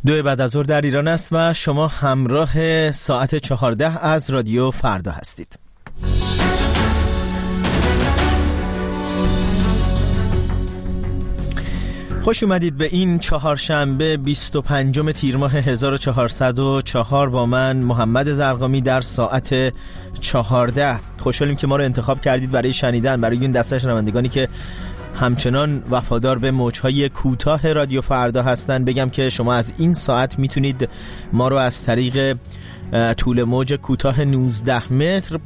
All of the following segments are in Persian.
2 بعد از ظهر در ایران است و شما همراه ساعت 14 از رادیو فردا هستید. خوش اومدید به این چهارشنبه 25 تیر ماه 1404 با من محمد زرقامی در ساعت 14. خوشحالیم که ما رو انتخاب کردید برای شنیدن، برای این دسته شنوندگانی که همچنان وفادار به موج‌های کوتاه رادیو فردا هستن. بگم که شما از این ساعت میتونید ما رو از طریق طول موج کوتاه 19 متر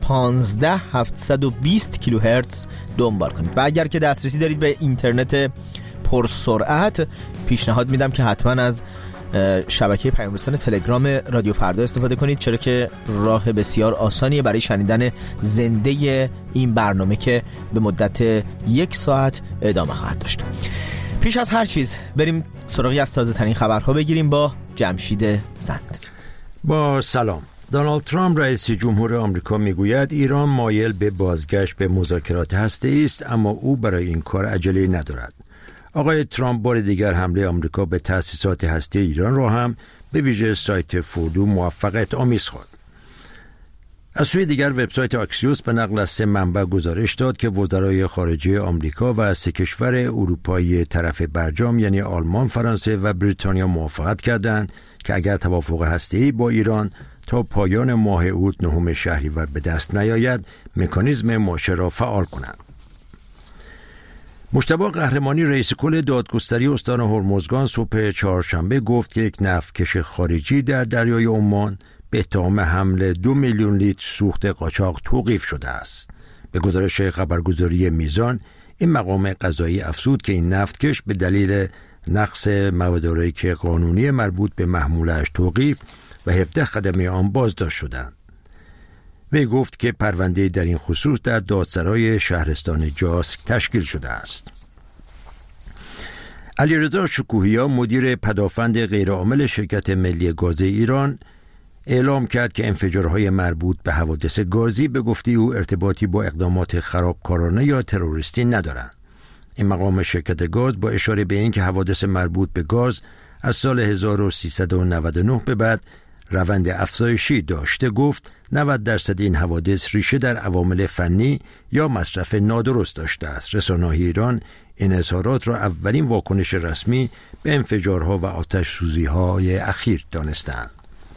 15720 کیلوهرتز دنبال کنید و اگر که دسترسی دارید به اینترنت پرسرعت، پیشنهاد میدم که حتما از شبکه پیام رسان تلگرام رادیو فردا استفاده کنید، چرا که راه بسیار آسانیه برای شنیدن زنده این برنامه که به مدت 1 ساعت ادامه خواهد داشت. پیش از هر چیز بریم سراغی از تازه ترین خبرها بگیریم با جمشید زند. با سلام. دونالد ترامپ رئیس جمهور آمریکا میگوید ایران مایل به بازگشت به مذاکرات هسته‌ای است، اما او برای این کار عجله ندارد. آقای ترامپ بار دیگر حمله آمریکا به تأسیسات هسته ایران را هم به ویژه سایت فوردو موفقیت آمیز خواند. از سوی دیگر وبسایت آکسیوس به نقل از 3 منبع گزارش داد که وزرای خارجه آمریکا و 3 کشور اروپایی طرف برجام یعنی آلمان، فرانسه و بریتانیا موافقت کردند که اگر توافق هسته‌ای با ایران تا پایان ماه اوت 9 شهریور به دست نیاید، مکانیزم ماشه را فعال کنند. مجتبی قهرمانی رئیس کل دادگستری استان هرمزگان صبح چهارشنبه گفت که یک نفتکش خارجی در دریای عمان به اتهام حمل 2 میلیون لیتر سوخت قاچاق توقیف شده است. به گزارش خبرگزاری میزان، این مقام قضایی افزود که این نفتکش به دلیل نقض مدارک قانونی مربوط به محمولش توقیف و 17 خدمه آن بازداشت شدند. وی گفت که پرونده در این خصوص در دادسرای شهرستان جاسک تشکیل شده است. علیرضا شکوهیان مدیر پدافند غیرعامل شرکت ملی گاز ایران اعلام کرد که انفجارهای مربوط به حوادث گازی به گفته او ارتباطی با اقدامات خرابکارانه یا تروریستی ندارند. این مقام شرکت گاز با اشاره به اینکه حوادث مربوط به گاز از سال 1399 به بعد روند افزایشی داشته گفت 90% این حوادث ریشه در عوامل فنی یا مصرف نادرست داشته است. رسانه‌های ایران این اظهارات را اولین واکنش رسمی به انفجارها و آتش سوزی‌های اخیر دانستند.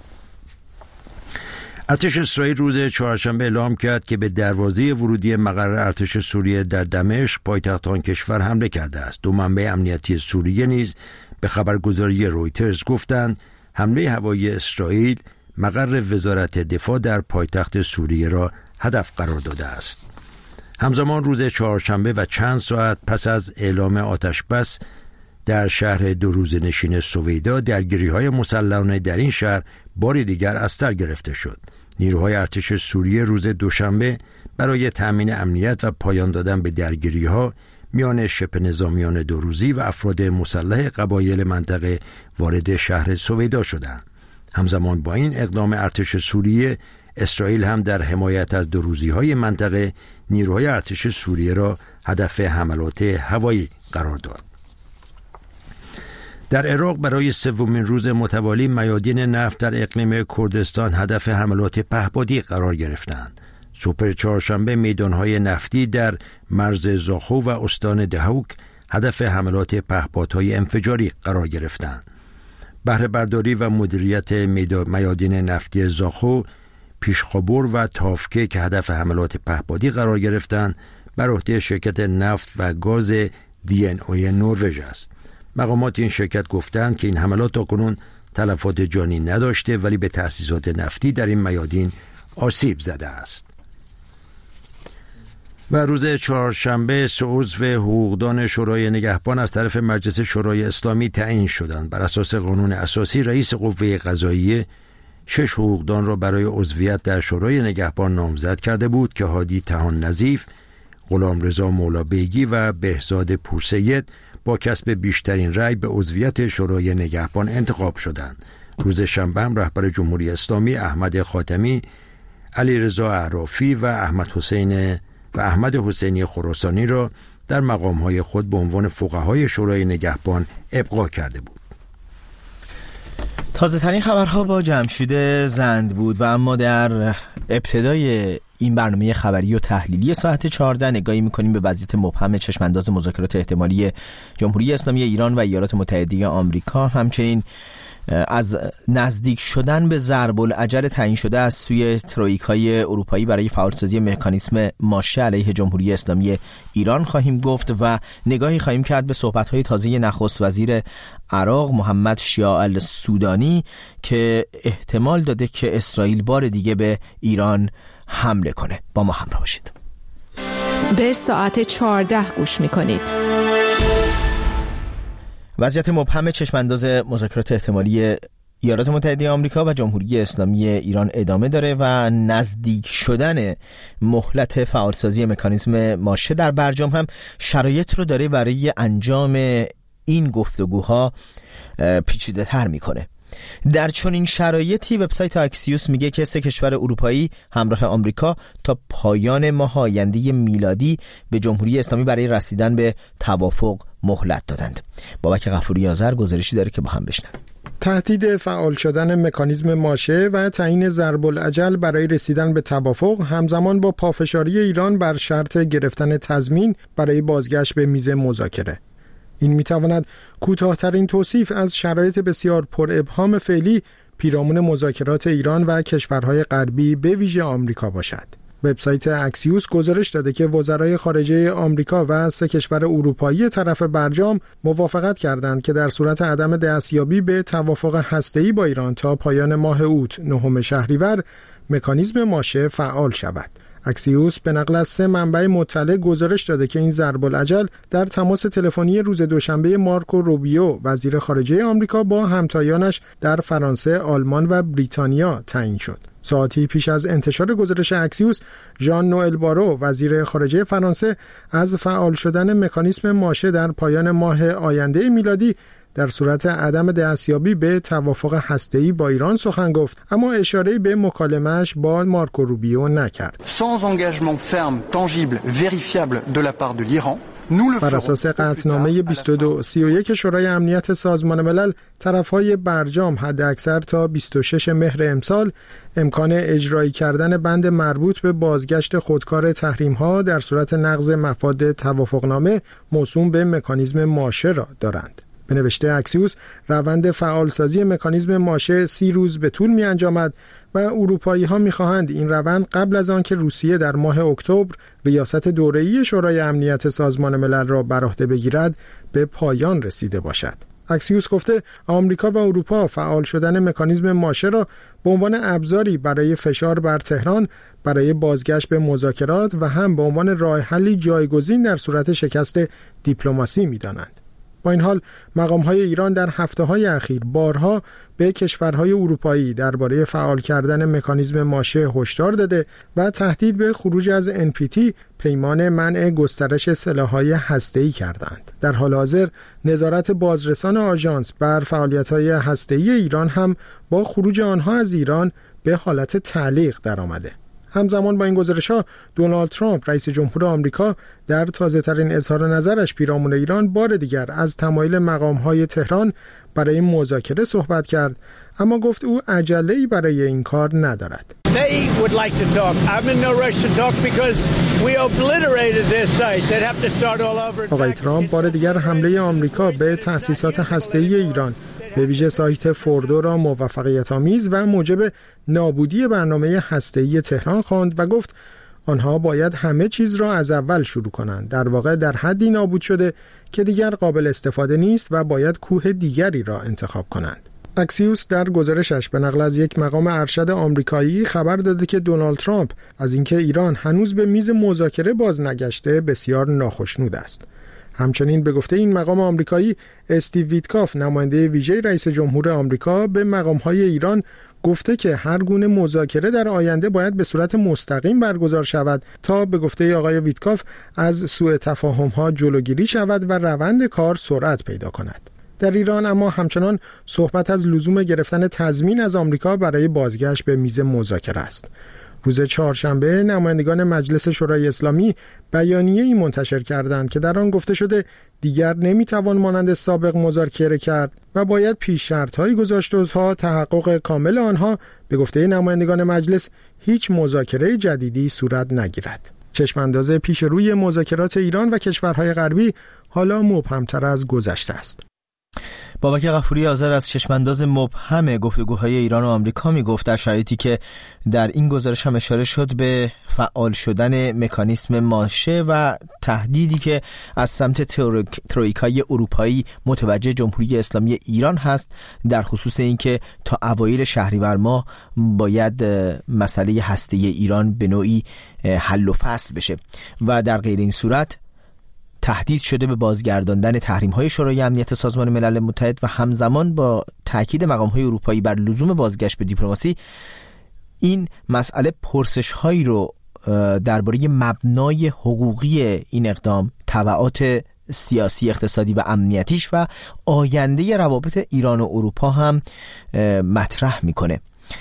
ارتش اسرائیل روز چهارشنبه اعلام کرد که به دروازه ورودی مقر ارتش سوریه در دمشق پایتخت آن کشور حمله کرده است. 2 منبع امنیتی سوریه نیز به خبرگزاری رویترز گفتند حمله هوایی اسرائیل مقر وزارت دفاع در پایتخت سوریه را هدف قرار داده است. همزمان روز چهارشنبه و چند ساعت پس از اعلام آتش بس در شهر 2 روزه نشین سویدا، درگیری‌های مسلحانه در این شهر بار دیگر از سر گرفته شد. نیروهای ارتش سوریه روز دوشنبه برای تأمین امنیت و پایان دادن به درگیری‌ها میان شبه نظامیان 2 روزی و افراد مسلح قبایل منطقه وارد شهر سویدا شدند. همزمان با این اقدام ارتش سوریه، اسرائیل هم در حمایت از 2 روزی‌های منطقه نیروهای ارتش سوریه را هدف حملات هوایی قرار داد. در عراق برای 3مین روز متوالی میادین نفت در اقلیم کردستان هدف حملات پهپادی قرار گرفتند. صبح چهارشنبه میدانهای نفتی در مرز زاخو و استان دهوک هدف حملات پهپادهای انفجاری قرار گرفتند. بهره برداری و مدیریت میادین نفتی زاخو، پیشخابور و تافکه که هدف حملات پهپادی قرار گرفتند بر عهده شرکت نفت و گاز DNO نروژ است. مقامات این شرکت گفتند که این حملات تاکنون تلفات جانی نداشته، ولی به تأسیسات نفتی در این میادین آسیب زده است. و روز چهارشنبه 3 عضو حقوقدان شورای نگهبان از طرف مجلس شورای اسلامی تعیین شدند. بر اساس قانون اساسی رئیس قوه قضاییه 6 حقوقدان را برای عضویت در شورای نگهبان نامزد کرده بود که هادی طحان نظیف، غلامرضا مولابیگی و بهزاد پورسید با کسب بیشترین رأی به عضویت شورای نگهبان انتخاب شدند. روز شنبه هم رهبر جمهوری اسلامی احمد خاتمی، علیرضا اعرافی و احمد حسینی خراسانی را در مقام‌های خود به عنوان فقهای شورای نگهبان ابقا کرده بود. تازه ترین خبرها با جمشید زند بود و اما در ابتدای این برنامه خبری و تحلیلی ساعت 14 نگاهی می‌کنیم به وضعیت مبهم چشمانداز مذاکرات احتمالی جمهوری اسلامی ایران و ایالات متحده آمریکا، همچنین از نزدیک شدن به ضرب العجل تعیین شده از سوی ترویکای اروپایی برای فعالسازی مکانیسم ماشه علیه جمهوری اسلامی ایران خواهیم گفت و نگاهی خواهیم کرد به صحبت‌های تازه نخست وزیر عراق محمد شیاع السودانی که احتمال داده که اسرائیل بار دیگه به ایران حمله کنه. با ما همراه باشید. به ساعت 14 گوش می‌کنید. وضعیت مبهم چشمانداز مذاکرات احتمالی ایالات متحده آمریکا و جمهوری اسلامی ایران ادامه داره و نزدیک شدن مهلت فعالسازی مکانیزم ماشه در برجام هم شرایط رو داره برای انجام این گفتگوها پیچیده تر میکنه. در چنین شرایطی وبسایت اکسیوس میگه که 3 کشور اروپایی همراه آمریکا تا پایان ماه آینده میلادی به جمهوری اسلامی برای رسیدن به توافق مهلت دادند. بابک غفوری آذر گزارشی داره که با هم بشنویم. تهدید فعال شدن مکانیزم ماشه و تعیین ضرب العجل برای رسیدن به توافق همزمان با پافشاری ایران بر شرط گرفتن تضمین برای بازگشت به میز مذاکره. این میتواند کوتاه‌ترین توصیف از شرایط بسیار پر ابهام فعلی پیرامون مذاکرات ایران و کشورهای غربی به ویژه آمریکا باشد. وبسایت اکسیوس گزارش داده که وزرای خارجه آمریکا و 3 کشور اروپایی طرف برجام موافقت کردند که در صورت عدم دستیابی به توافق هسته‌ای با ایران تا پایان ماه اوت 9 شهریور مکانیزم ماشه فعال شود. اکسیوس به نقل از 3 منبع مطلع گزارش داده که این ضرب العجل در تماس تلفنی روز دوشنبه مارکو روبیو وزیر خارجه آمریکا با همتایانش در فرانسه، آلمان و بریتانیا تعیین شد. ساعتی پیش از انتشار گزارش اکسیوس، ژان نوئل بارو وزیر خارجه فرانسه از فعال شدن مکانیسم ماشه در پایان ماه آینده میلادی در صورت عدم دستیابی به توافق هسته‌ای با ایران سخن گفت، اما اشاره‌ای به مکالمه‌اش با مارکو روبیو نکرد. Sans engagement ferme, tangible, vérifiable de la part de l'Iran. بر اساس قطعنامه 2231 شورای امنیت سازمان ملل، طرفهای برجام حداکثر تا 26 مهر امسال امکان اجرایی کردن بند مربوط به بازگشت خودکار تحریم‌ها در صورت نقض مفاد توافقنامه موسوم به مکانیزم ماشه را دارند. به نوشته اکسیوس، روند فعالسازی مکانیزم ماشه 30 روز به طول می انجامد و اروپایی ها می خواهند این روند قبل از آن که روسیه در ماه اکتبر ریاست دوره‌ای شورای امنیت سازمان ملل را بر عهده بگیرد به پایان رسیده باشد. اکسیوس گفته آمریکا و اروپا فعال شدن مکانیزم ماشه را به عنوان ابزاری برای فشار بر تهران برای بازگشت به مذاکرات و هم به عنوان راه حلی جایگزین در صورت شکست دیپلماسی می دانند. با این حال مقام‌های ایران در هفته‌های اخیر بارها به کشورهای اروپایی درباره فعال کردن مکانیزم ماشه هشدار داده و تهدید به خروج از NPT پیمان منع گسترش سلاح‌های هسته‌ای کردند. در حال حاضر نظارت بازرسان آژانس بر فعالیت‌های هسته‌ای ایران هم با خروج آنها از ایران به حالت تعلیق درآمده. همزمان با این گزارش‌ها دونالد ترامپ رئیس جمهور آمریکا در تازه‌ترین اظهار نظرش پیرامون ایران بار دیگر از تمایل مقام‌های تهران برای مذاکره صحبت کرد، اما گفت او عجله‌ای برای این کار ندارد. آقای ترامپ بار دیگر حمله آمریکا به تأسیسات هسته‌ای ایران به ویژه سایت فوردو را موفقیت‌آمیز و موجب نابودی برنامه هسته‌ای تهران خواند و گفت آنها باید همه چیز را از اول شروع کنند. در واقع در حدی نابود شده که دیگر قابل استفاده نیست و باید کوه دیگری را انتخاب کنند. اکسیوس در گزارشش به نقل از یک مقام ارشد آمریکایی خبر داده که دونالد ترامپ از اینکه ایران هنوز به میز مذاکره باز نگشته بسیار ناخشنود است. همچنین به گفته این مقام آمریکایی، استیو ویتکاف نماینده ویژه رئیس جمهور آمریکا به مقام‌های ایران گفته که هر گونه مذاکره در آینده باید به صورت مستقیم برگزار شود تا به گفته آقای ویتکاف از سوء تفاهم‌ها جلوگیری شود و روند کار سرعت پیدا کند. در ایران اما همچنان صحبت از لزوم گرفتن تضمین از آمریکا برای بازگشت به میز مذاکره است. روز چهارشنبه نمایندگان مجلس شورای اسلامی بیانیه‌ای منتشر کردند که در آن گفته شده دیگر نمیتوان مانند سابق مذاکره کرد و باید پیش شرط‌هایی گذاشت و تا تحقق کامل آنها به گفته نمایندگان مجلس هیچ مذاکره جدیدی صورت نگیرد. چشمانداز پیش روی مذاکرات ایران و کشورهای غربی حالا مبهم‌تر از گذشته است. بابک غفوری آذر از چشمانداز مبهم گفتگوهای ایران و آمریکا میگفت در شرایطی که در این گزارش هم اشاره شد به فعال شدن مکانیسم ماشه و تهدیدی که از سمت ترویکای اروپایی متوجه جمهوری اسلامی ایران هست در خصوص اینکه تا اوایل شهریور ماه باید مسئله هسته‌ای ایران به نوعی حل و فصل بشه و در غیر این صورت تهدید شده به بازگرداندن تحریم‌های شورای امنیت سازمان ملل متحد و همزمان با تاکید مقام‌های اروپایی بر لزوم بازگشت به دیپلماسی این مسئله پرسش‌هایی رو درباره مبنای حقوقی این اقدام، تبعات سیاسی، اقتصادی و امنیتیش و آینده روابط ایران و اروپا هم مطرح می‌کنه.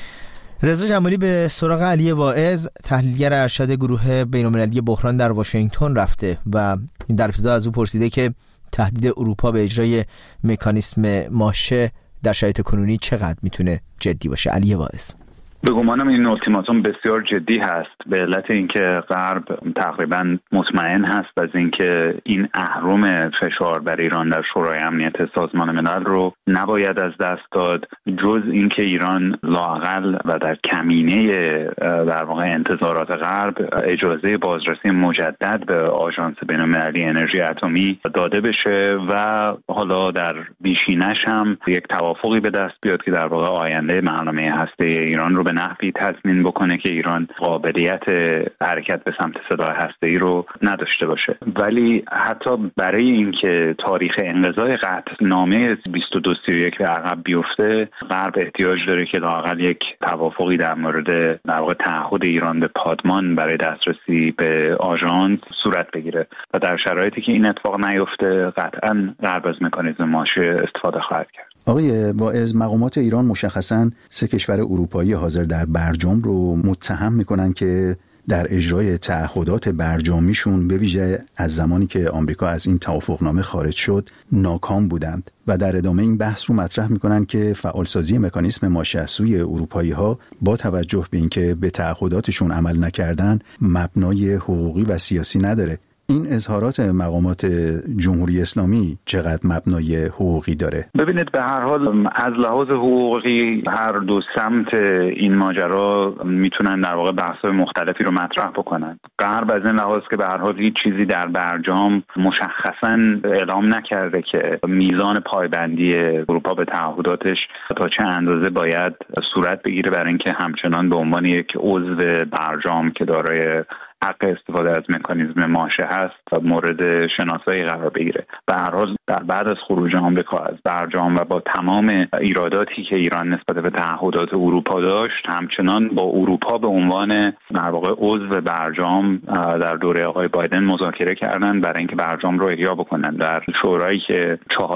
رضا جمالی به سراغ علی واعظ تحلیلگر ارشد گروه بین‌المللی بحران در واشنگتن رفته و در ابتدا از او پرسیده که تهدید اروپا به اجرای مکانیسم ماشه در شرایط کنونی چقدر میتونه جدی باشه. علی واعظ: به گمانم این التیماتوم بسیار جدی هست به علت اینکه غرب تقریبا مطمئن هست از اینکه این اهرم فشار بر ایران در شورای امنیت سازمان ملل رو نباید از دست داد، جز اینکه ایران لااقل و در کمینه در واقع انتظارات غرب اجازه بازرسی مجدد به آژانس بین‌المللی انرژی اتمی داده بشه و حالا در بیشینش هم یک توافقی به دست بیاد که در واقع آینده برنامه هسته‌ای ایران رو به نحوی تضمین بکنه که ایران قابلیت حرکت به سمت سلاح هسته‌ای رو نداشته باشه. ولی حتی برای اینکه تاریخ انقضای قطعنامه 2231 به عقب بیفته، غرب احتیاج داره که لااقل یک توافقی در مورد در واقع تعهد ایران به پادمان برای دسترسی به آژانس صورت بگیره و در شرایطی که این اتفاق نیفته قطعاً غرب از مکانیزم ماشه استفاده خواهد کرد. آقای واعظ، مقامات ایران مشخصاً 3 کشور اروپایی حاضر در برجام رو متهم میکنن که در اجرای تعهدات برجامیشون به ویژه از زمانی که آمریکا از این توافقنامه خارج شد ناکام بودند و در ادامه این بحث رو مطرح میکنن که فعالسازی مکانیسم ماشه از سوی اروپایی ها با توجه به اینکه به تعهداتشون عمل نکردن مبنای حقوقی و سیاسی نداره. این اظهارات مقامات جمهوری اسلامی چقدر مبنای حقوقی داره؟ ببینید، به هر حال از لحاظ حقوقی هر دو سمت این ماجرا میتونن در واقع بحث‌های مختلفی رو مطرح بکنن. غرب از این لحاظ که به هر حال هیچ چیزی در برجام مشخصاً اعلام نکرده که میزان پایبندی اروپا به تعهداتش تا چه اندازه باید صورت بگیره برای اینکه همچنان به عنوان یک عضو برجام که دارای حق استفاده از مکانیزم ماشه هست و مورد شناسایی قرار بگیره. به هر حال در بعد از خروج آمریکا از برجام و با تمام ایراداتی که ایران نسبت به تعهدات اروپا داشت، همچنان با اروپا به عنوان در واقع عضو برجام در دوره آقای بایدن مذاکره کردن برای اینکه برجام رو احیا بکنن. در شورایی که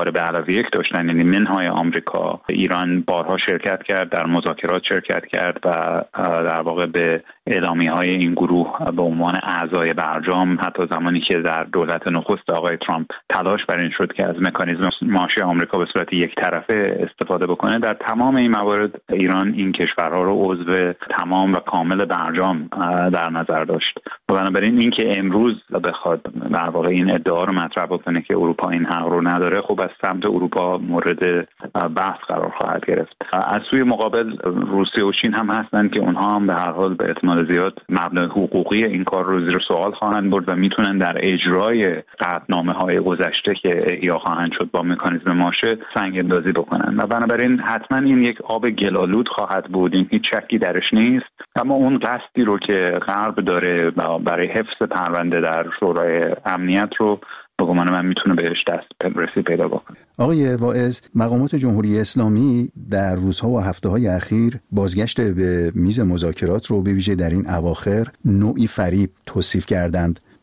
4+1 داشتن، یعنی منهای آمریکا، ایران بارها شرکت کرد، در مذاکرات شرکت کرد و در واقع به اعلامیه‌های این گروه به عنوان اعضای برجام، حتی زمانی که در دولت نخست آقای ترامپ تلاش بر این شد که از مکانیزم ماشه آمریکا به صورت یک طرفه استفاده بکنه، در تمام این موارد ایران این کشورها رو عضو تمام و کامل برجام در نظر داشت. و بنابراین اینکه امروز بخواد در واقع این ادعا رو مطرح بکنه که اروپا این حق رو نداره، خب از سمت اروپا مورد بحث قرار خواهد گرفت. از سوی مقابل روسیه و چین هم هستند که اونها هم به هر حال به احتمال زیاد مبنای حقوقی این کار رو زیر سوال خواهند برد و میتونن در اجرای قطعنامه‌های گذشته که احیا خواهند شد با مکانیزم ماشه سنگ اندازی بکنن و بنابراین حتما این یک آب گلالود خواهد بود، این هیچ شکی درش نیست. اما اون قصدی رو که غرب داره برای حفظ پرونده در شورای امنیت رو به گمان من میتونه بهش دسترسی پیدا بکنه. آقای واعظ، مقامات جمهوری اسلامی در روزها و هفته‌های اخیر بازگشت به میز مذاکرات رو به ویژه در این اواخر نوعی فریب توصیف کردند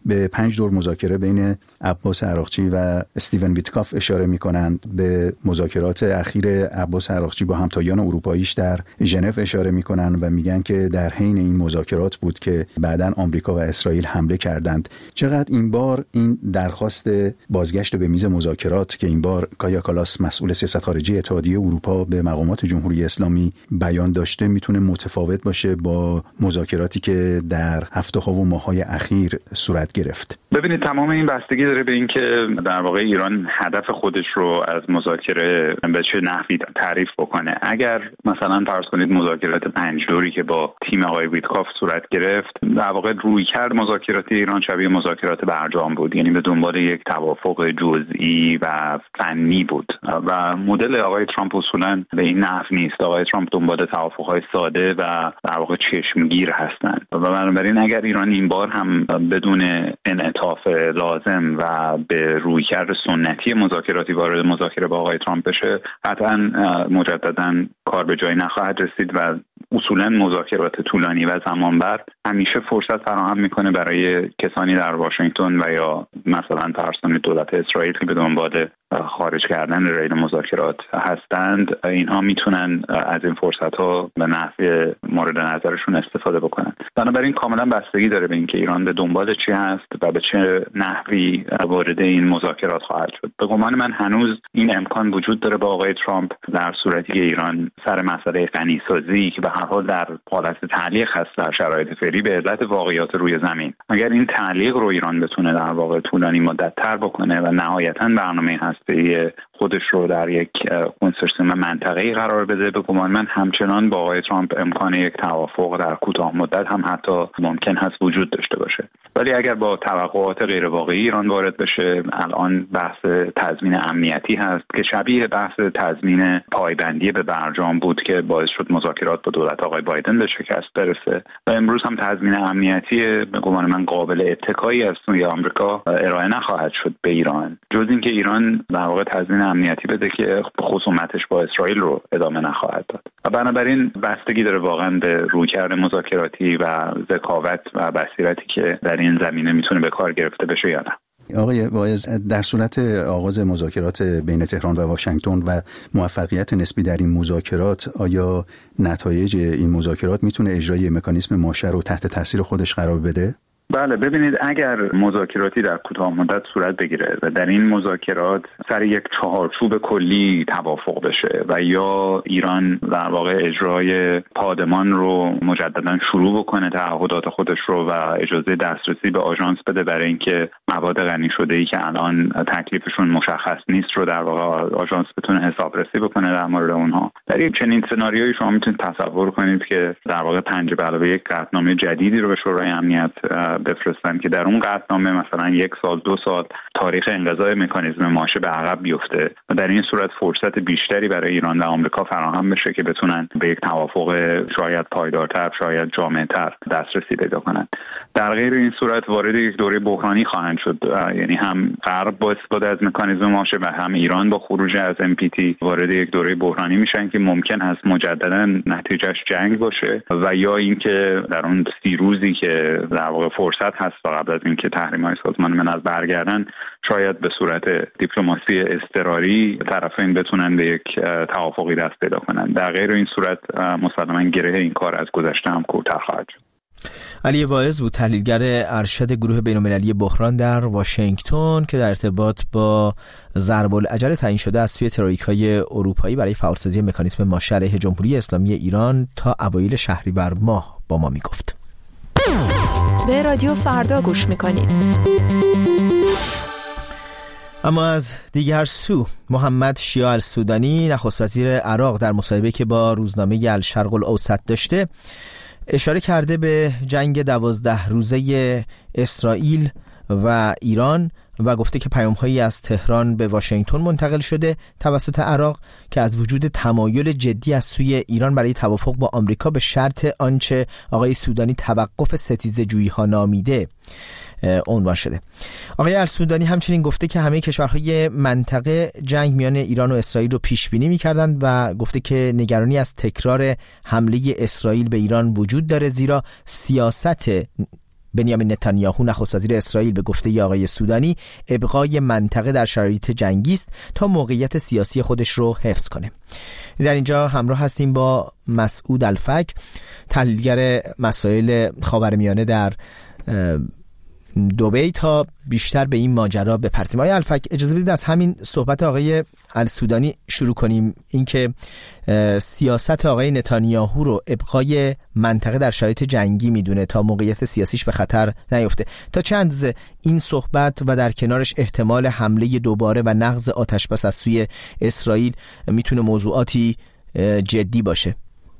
به 5 دور مذاکره بین عباس عراقچی و استیون ویتکاف اشاره می‌کنند. به مذاکرات اخیر عباس عراقچی با همتایان اروپاییش در ژنو اشاره می‌کنند و میگن که در حین این مذاکرات بود که بعداً آمریکا و اسرائیل حمله کردند. چقدر این بار این درخواست بازگشت به میز مذاکرات که این بار کایا کالاس مسئول سیاست خارجی اتحادیه اروپا به مقامات جمهوری اسلامی بیان داشته میتونه متفاوت باشه با مذاکراتی که در هفته‌ها و ماه‌های اخیر صورت گرفت؟ ببینید تمام این بستگی داره به اینکه در واقع ایران هدف خودش رو از مذاکره به چه نحوی تعریف بکنه. اگر مثلا فرض کنید مذاکرات 5 دوری که با تیم آقای ویتکاف صورت گرفت، در واقع رویکرد مذاکراتی ایران شبیه مذاکرات برجام بود، یعنی به دنبال یک توافق جزئی و فنی بود و مدل آقای ترامپ اصولا به این نحو نیست. آقای ترامپ دنبال توافق‌های ساده و در واقع چشمگیر هستند و بنابراین اگر ایران این بار هم بدون انعطاف لازم و به رویکرد سنتی مذاکراتی وارد مذاکره با آقای ترامپ بشه، قطعاً مجدداً کار به جایی نخواهد رسید و اصولاً مذاکرات طولانی و زمانبر همیشه فرصت فراهم میکنه برای کسانی در واشنگتن و یا مثلا فرض کنید دولت اسرائیل که به دنبال خارج کردن ریل مذاکرات هستند، اینها میتونن از این فرصت ها به نحو مورد نظرشون استفاده بکنن. بنابراین کاملا بستگی داره به اینکه ایران به دنبال چی هست و به چه نحوی وارد این مذاکرات خواهد شد. به گمان من هنوز این امکان وجود داره با آقای ترامپ در صورتی که ایران سر مسئله غنیسازی که به هر حال در حالت تعلیق هست در شرایط فعلی به علت واقعیات روی زمین، اگر این تعلیق رو ایران بتونه در واقع طولانی مدت تر بکنه و نهایتاً برنامه هسته‌ای خودش رو در یک کنسورسیوم منطقه‌ای قرار بده، به گمان من همچنان با آقای ترامپ امکان یک توافق در کوتاه مدت هم حتی ممکن هست وجود داشته باشه. ولی اگر با توقعات غیر واقعی ایران وارد بشه، الان بحث تضمین امنیتی هست که شبیه بحث تضمین پایبندی به برجام بود که باعث شد مذاکرات با دولت آقای بایدن به شکست برسه و امروز هم تضمین امنیتی به گمان من قابل اتکایی از سوی آمریکا ارائه نخواهد شد به ایران، جز اینکه ایران در واقع تضمین امنیتی بده که خصومتش با اسرائیل رو ادامه نخواهد داد. و بنابراین بستگی داره واقعا به رویکرد مذاکراتی و ذکاوت و بصیرتی که در این زمینه میتونه به کار گرفته بشه یا نه. آقای واعظ، در صورت آغاز مذاکرات بین تهران و واشنگتن و موفقیت نسبی در این مذاکرات، آیا نتایج این مذاکرات میتونه اجرای مکانیزم ماشه رو تحت تاثیر خودش قرار بده؟ بله، ببینید اگر مذاکراتی در کوتاه مدت صورت بگیره و در این مذاکرات سر یک چهارچوب کلی توافق بشه و یا ایران در واقع اجرای پادمان رو مجددا شروع بکنه، تعهدات خودش رو و اجازه دسترسی به آژانس بده برای اینکه مواد غنی شده‌ای که الان تکلیفشون مشخص نیست رو در واقع آژانس بتونه حسابرسی بکنه در مورد اونها، در این چنین سناریویی شما میتونید تصور کنید که در واقع 5 به علاوه 1 قطعنامه جدیدی رو به شورای امنیت بفرستن که در اون قطعنامه مثلا 1 سال 2 سال تاریخ انقضای مکانیزم ماشه به عقب بیفته و در این صورت فرصت بیشتری برای ایران و آمریکا فراهم بشه که بتونن به یک توافق شاید پایدارتر، شاید جامع‌تر دسترسی پیدا کنن. در غیر این صورت وارد یک دوره بحرانی خواهند شد، یعنی هم غرب با استفاده از مکانیزم ماشه و هم ایران با خروج از NPT وارد یک دوره بحرانی میشن که ممکن هست مجددا نتیجهش جنگ باشه و یا اینکه در اون 30 روزی که در واقع فرصت هست تا قبل از اینکه تحریم‌های سازمان ملل برگردن، شاید به صورت دیپلماسی اضطراری طرفین بتونن به یک توافقی دست پیدا کنن. در غیر این صورت مسلماً گره این کار از گذشته هم کورتر خواهد شد. علی واعظ بود، تحلیلگر ارشد گروه بین‌المللی بحران در واشنگتن که در ارتباط با ضرب العجل تعیین شده از سوی ترویکای اروپایی برای فعالسازی مکانیزم ماشه علیه جمهوری اسلامی ایران تا اوایل شهریور ماه با ما میگفت. به رادیو فردا گوش میکنید. اما از دیگر سو، محمد شیاع السودانی نخست وزیر عراق در مصاحبه که با روزنامه الشرق الاوسط داشته اشاره کرده به جنگ 12 روزه اسرائیل و ایران و گفته که پیام‌هایی از تهران به واشنگتن منتقل شده توسط عراق که از وجود تمایل جدی از سوی ایران برای توافق با آمریکا به شرط آنچه آقای سودانی توقف ستیزه‌جویی‌ها نامیده عنوان شده. آقای السودانی همچنین گفته که همه کشورهای منطقه جنگ میان ایران و اسرائیل رو پیش بینی می‌کردند و گفته که نگرانی از تکرار حمله اسرائیل به ایران وجود داره، زیرا سیاست بنیامین نتانیاهو نخست وزیر اسرائیل به گفته آقای سودانی ابقای منطقه در شرایط جنگی است تا موقعیت سیاسی خودش رو حفظ کنه. در اینجا همراه هستیم با مسعود الفک، تحلیلگر مسائل خاورمیانه در دبی، تا بیشتر به این ماجرا بپرسیم. آقای الفک، اجازه بدید از همین صحبت آقای السودانی شروع کنیم، اینکه سیاست آقای نتانیاهو رو ابقای منطقه در شرایط جنگی میدونه تا موقعیت سیاسیش به خطر نیفته. تا چه اندازه این صحبت و در کنارش احتمال حمله دوباره و نقض آتشبس از سوی اسرائیل میتونه موضوعاتی جدی باشه؟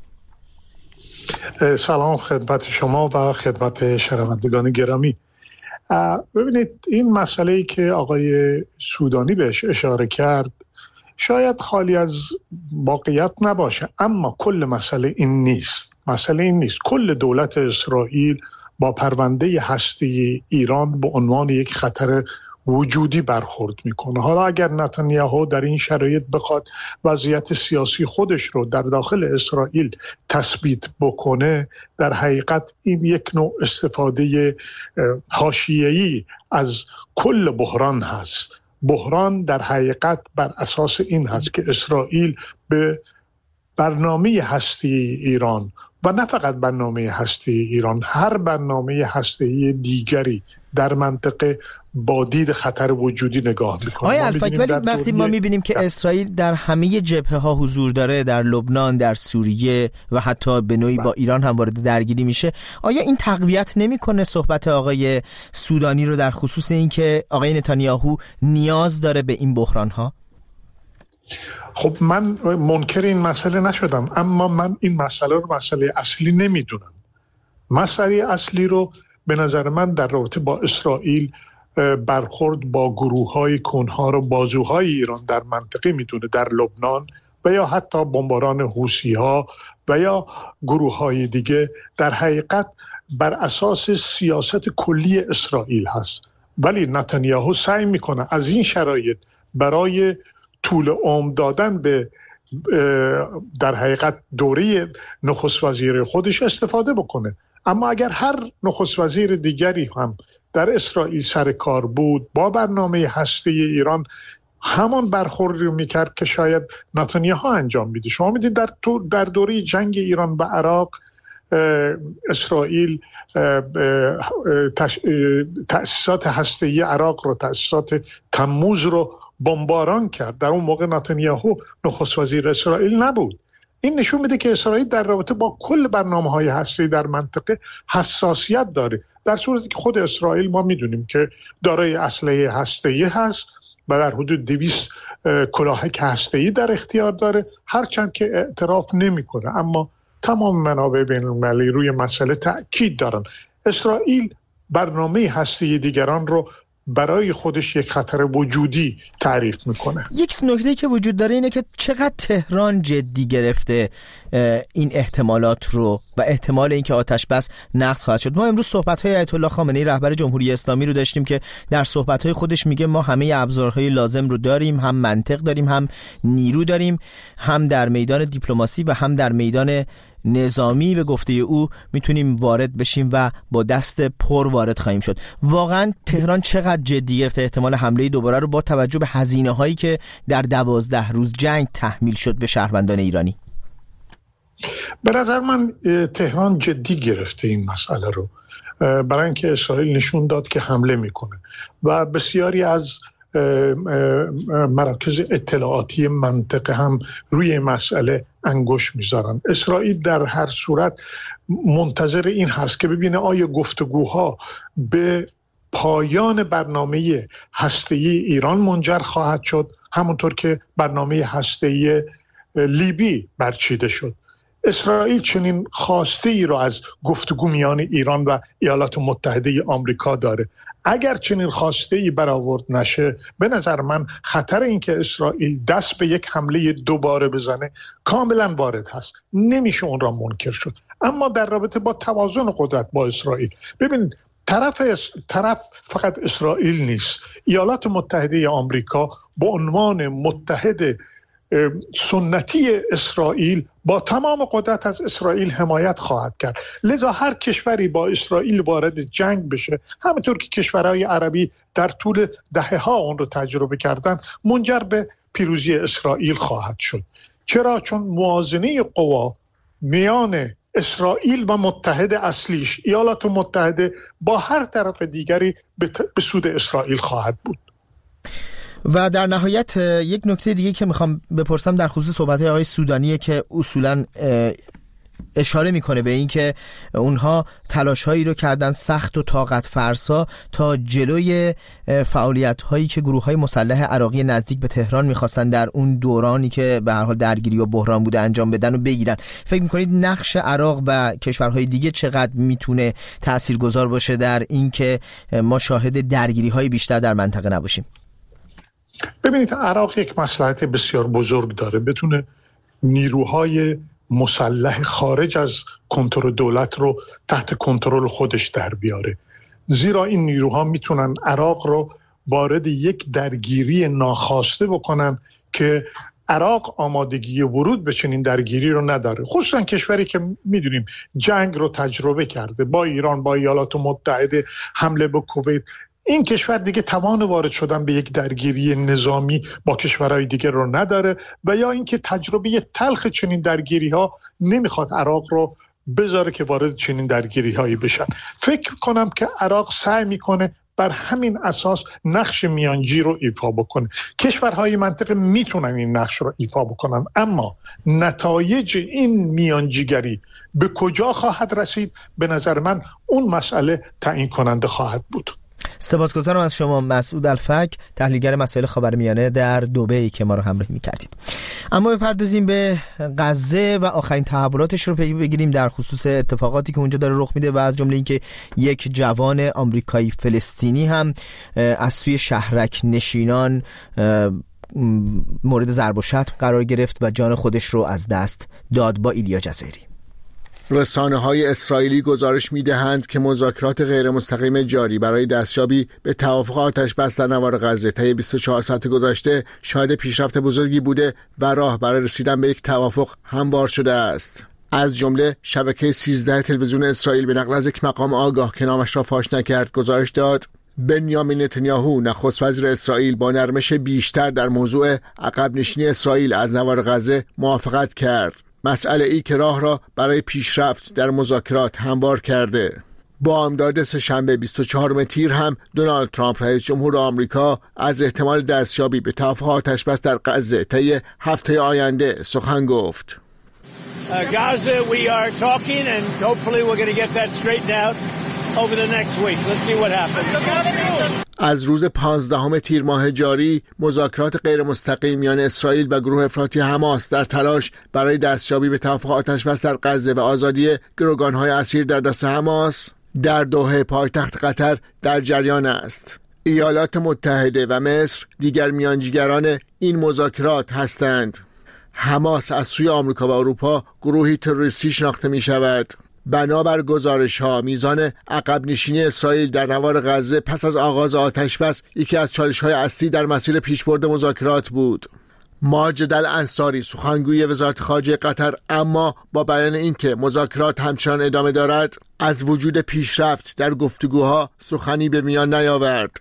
سلام خدمت شما و خدمت شنوندگان گرامی. ببینید، این مسئله‌ای که آقای سودانی بهش اشاره کرد شاید خالی از واقعیت نباشه، اما کل مسئله این نیست. مسئله این نیست. کل دولت اسرائیل با پرونده هستی ایران به عنوان یک خطر وجودی برخورد میکنه. حالا اگر نتانیاهو در این شرایط بخواد وضعیت سیاسی خودش رو در داخل اسرائیل تثبیت بکنه، در حقیقت این یک نوع استفاده حاشیه‌ای از کل بحران هست. بحران در حقیقت بر اساس این هست که اسرائیل به برنامه هستی ایران و نه فقط برنامه هستی ایران، هر برنامه هستی دیگری در منطقه با دید خطر وجودی نگاه میکنه. آقای الفک، ولی وقتی ما میبینیم که اسرائیل در همه جبهه ها حضور داره، در لبنان، در سوریه و حتی به نوعی با ایران هم وارد درگیری میشه، آیا این تقویت نمیکنه صحبت آقای سودانی رو در خصوص این که آقای نتانیاهو نیاز داره به این بحران ها؟ خب من منکر این مسئله نشدم، اما من این مسئله رو مسئله اصلی نمیدونم. مسئله اصلی رو به نظر من در رابطه با اسرائیل برخورد با گروه‌های کنهار و بازوهای ایران در منطقه میدونه، در لبنان و یا حتی بمباران حوثی‌ها و یا گروه‌های دیگه، در حقیقت بر اساس سیاست کلی اسرائیل هست. ولی نتانیاهو سعی میکنه از این شرایط برای طول عمر دادن به در حقیقت دوره نخست وزیر خودش استفاده بکنه. اما اگر هر نخست وزیر دیگری هم در اسرائیل سر کار بود با برنامه هسته ایران، همان برخورد رو میکرد که شاید نتانیاهو انجام میده. شما میدید در دوره جنگ ایران و عراق اسرائیل تأسیسات هسته‌ای عراق رو، تأسیسات تموز رو بمباران کرد. در اون موقع نتانیاهو نخست وزیر اسرائیل نبود. این نشون میده که اسرائیل در رابطه با کل برنامه‌های هسته‌ای در منطقه حساسیت داره، در صورتی که خود اسرائیل ما میدونیم که دارای اسلحه هسته‌ای هست و در حدود 200 کلاهک هسته‌ای در اختیار داره، هرچند که اعتراف نمیکنه. اما تمام منابع بین‌المللی روی مسئله تأکید دارن. اسرائیل برنامه هسته‌ای دیگران رو برای خودش یک خطر وجودی تعریف میکنه. یک نکته که وجود داره اینه که چقدر تهران جدی گرفته این احتمالات رو و احتمال اینکه آتش بس نقض خواهد شد. ما امروز صحبت‌های آیت الله خامنه‌ای رهبر جمهوری اسلامی رو داشتیم که در صحبت‌های خودش میگه ما همه ابزارهای لازم رو داریم، هم منطق داریم، هم نیرو داریم، هم در میدان دیپلماسی و هم در میدان نظامی به گفته او میتونیم وارد بشیم و با دست پر وارد خواهیم شد. واقعا تهران چقدر جدی گرفته احتمال حمله دوباره رو با توجه به هزینه هایی که در 12 روز جنگ تحمیل شد به شهروندان ایرانی؟ به نظر من تهران جدی گرفته این مسئله رو، برای اینکه اسرائیل نشون داد که حمله میکنه و بسیاری از مراکز اطلاعاتی منطقه هم روی مسئله انگشت میذارن. اسرائیل در هر صورت منتظر این هست که ببینه آیا گفتگوها به پایان برنامه هسته‌ای ایران منجر خواهد شد، همونطور که برنامه هسته‌ای لیبی برچیده شد. اسرائیل چنین خواسته ای را از گفتگو میان ایران و ایالات متحده آمریکا داره. اگر چنین خواسته ای برآورد نشه، به نظر من خطر این که اسرائیل دست به یک حمله دوباره بزنه کاملا وارد هست، نمیشه اون را منکر شد. اما در رابطه با توازن قدرت با اسرائیل، ببینید طرف فقط اسرائیل نیست. ایالات متحده آمریکا به عنوان متحد سنتی اسرائیل با تمام قدرت از اسرائیل حمایت خواهد کرد. لذا هر کشوری با اسرائیل وارد جنگ بشه، همونطور که کشورهای عربی در طول دهه‌ها اون رو تجربه کردن، منجر به پیروزی اسرائیل خواهد شد. چرا؟ چون موازنه قوا میان اسرائیل و متحد اصلیش ایالات متحده با هر طرف دیگری به سود اسرائیل خواهد بود. و در نهایت یک نکته دیگه که میخوام بپرسم در خصوص صحبت‌های آقای سودانی که اصولاً اشاره میکنه به این که اونها تلاش‌هایی رو کردن سخت و طاقت فرسا تا جلوی فعالیت‌هایی که گروه‌های مسلح عراقی نزدیک به تهران می‌خواستن در اون دورانی که به هر حال درگیری و بحران بوده انجام بدن و بگیرن. فکر می‌کنید نقش عراق و کشورهای دیگه چقدر میتونه تاثیرگذار باشه در این که ما شاهد درگیری‌های بیشتر در منطقه نباشیم؟ ببینید، عراق یک مصلحت بسیار بزرگ داره، بتونه نیروهای مسلح خارج از کنترل دولت رو تحت کنترل خودش در بیاره، زیرا این نیروها میتونن عراق رو وارد یک درگیری ناخواسته بکنن که عراق آمادگی ورود به چنین درگیری رو نداره، خصوصا کشوری که میدونیم جنگ رو تجربه کرده با ایران، با ایالات متحده، حمله به کویت. این کشور دیگه توان وارد شدن به یک درگیری نظامی با کشورهای دیگه رو نداره و یا اینکه تجربه تلخ چنین درگیری ها نمیخواد عراق رو بذاره که وارد چنین درگیری هایی بشن. فکر کنم که عراق سعی میکنه بر همین اساس نقش میانجی رو ایفا بکنه. کشورهای منطقه میتونن این نقش رو ایفا بکنن، اما نتایج این میانجیگری به کجا خواهد رسید؟ به نظر من اون مسئله تعیین کننده خواهد بود. سپاسگزارم از شما مسعود الفک، تحلیلگر مسائل خاورمیانه در دبی که ما رو همراهی می‌کردید. اما بپردازیم به غزه و آخرین تحولاتش رو بگیریم در خصوص اتفاقاتی که اونجا داره رخ میده و از جمله اینکه یک جوان آمریکایی فلسطینی هم از سوی شهرک نشینان مورد ضرب و شتم قرار گرفت و جان خودش رو از دست داد. با ایلیا جزایری. رسانه‌های اسرائیلی گزارش می‌دهند که مذاکرات غیر مستقیم جاری برای دستیابی به توافق آتش‌بس در نوار غزه طی 24 ساعت گذشته شاهد پیشرفت بزرگی بوده و راه برای رسیدن به یک توافق هموار شده است. از جمله شبکه 13 تلویزیون اسرائیل به نقل از یک مقام آگاه که نامش را فاش نکرد گزارش داد بنیامین نتانیاهو نخست وزیر اسرائیل با نرمش بیشتر در موضوع عقب نشینی اسرائیل از نوار غزه موافقت کرد، مسئله ای که راه را برای پیشرفت در مذاکرات هموار کرده. بامداد سه‌شنبه 24 تیر هم دونالد ترامپ رئیس جمهور آمریکا از احتمال دستیابی به توافق آتش‌بس در غزه طی هفته آینده سخن گفت. Gaza, we are talking and hopefully we're going to get that straightened out over the next week. Let's see what happens. از روز 15 تیر ماه جاری مذاکرات غیر مستقیم میان اسرائیل و گروه افراطی حماس در تلاش برای دستیابی به توافق آتش‌بس در غزه و آزادی گروگان‌های اسیر در دست حماس در دوحه پایتخت قطر در جریان است. ایالات متحده و مصر دیگر میانجیگران این مذاکرات هستند. حماس از سوی آمریکا و اروپا گروهی تروریستی شناخته می شود. بنابر گزارش‌ها میزان عقب نشینی اسرائیل در نوار غزه پس از آغاز آتش‌بس یکی از چالش‌های اصلی در مسیر پیشبرد مذاکرات بود. ماجد الانصاری سخنگوی وزارت خارجه قطر اما با بیان اینکه مذاکرات همچنان ادامه دارد از وجود پیشرفت در گفتگوها سخنی به میان نیاورد.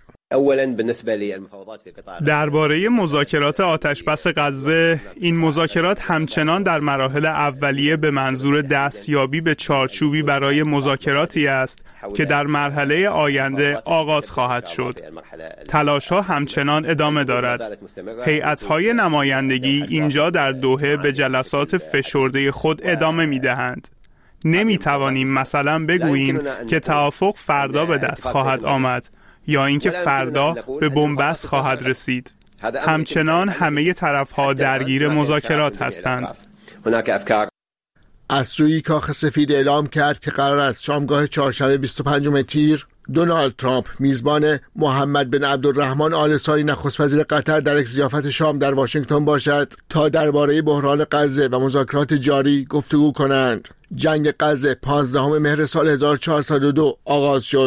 درباره مذاکرات آتش‌بس غزه، این مذاکرات همچنان در مراحل اولیه به منظور دستیابی به چارچوبی برای مذاکراتی است که در مرحله آینده آغاز خواهد شد. تلاش‌ها همچنان ادامه دارد. هیئت‌های نمایندگی اینجا در دوحه به جلسات فشرده خود ادامه می‌دهند. نمی‌توانیم مثلا بگوییم که توافق فردا به دست خواهد آمد یا اینکه فردا به بنبست خواهد رسید. همچنان همه طرف‌ها درگیر مذاکرات هستند. از سوی کاخ سفید اعلام کرد که قرار است شامگاه چهارشنبه 25 تیر دونالد ترامپ میزبان محمد بن عبدالرحمن آل ثانی نخست وزیر قطر در یک ضیافت شام در واشنگتن باشد تا درباره بحران غزه و مذاکرات جاری گفتگو کنند. جنگ غزه 15 مهر سال 1402 آغاز شد.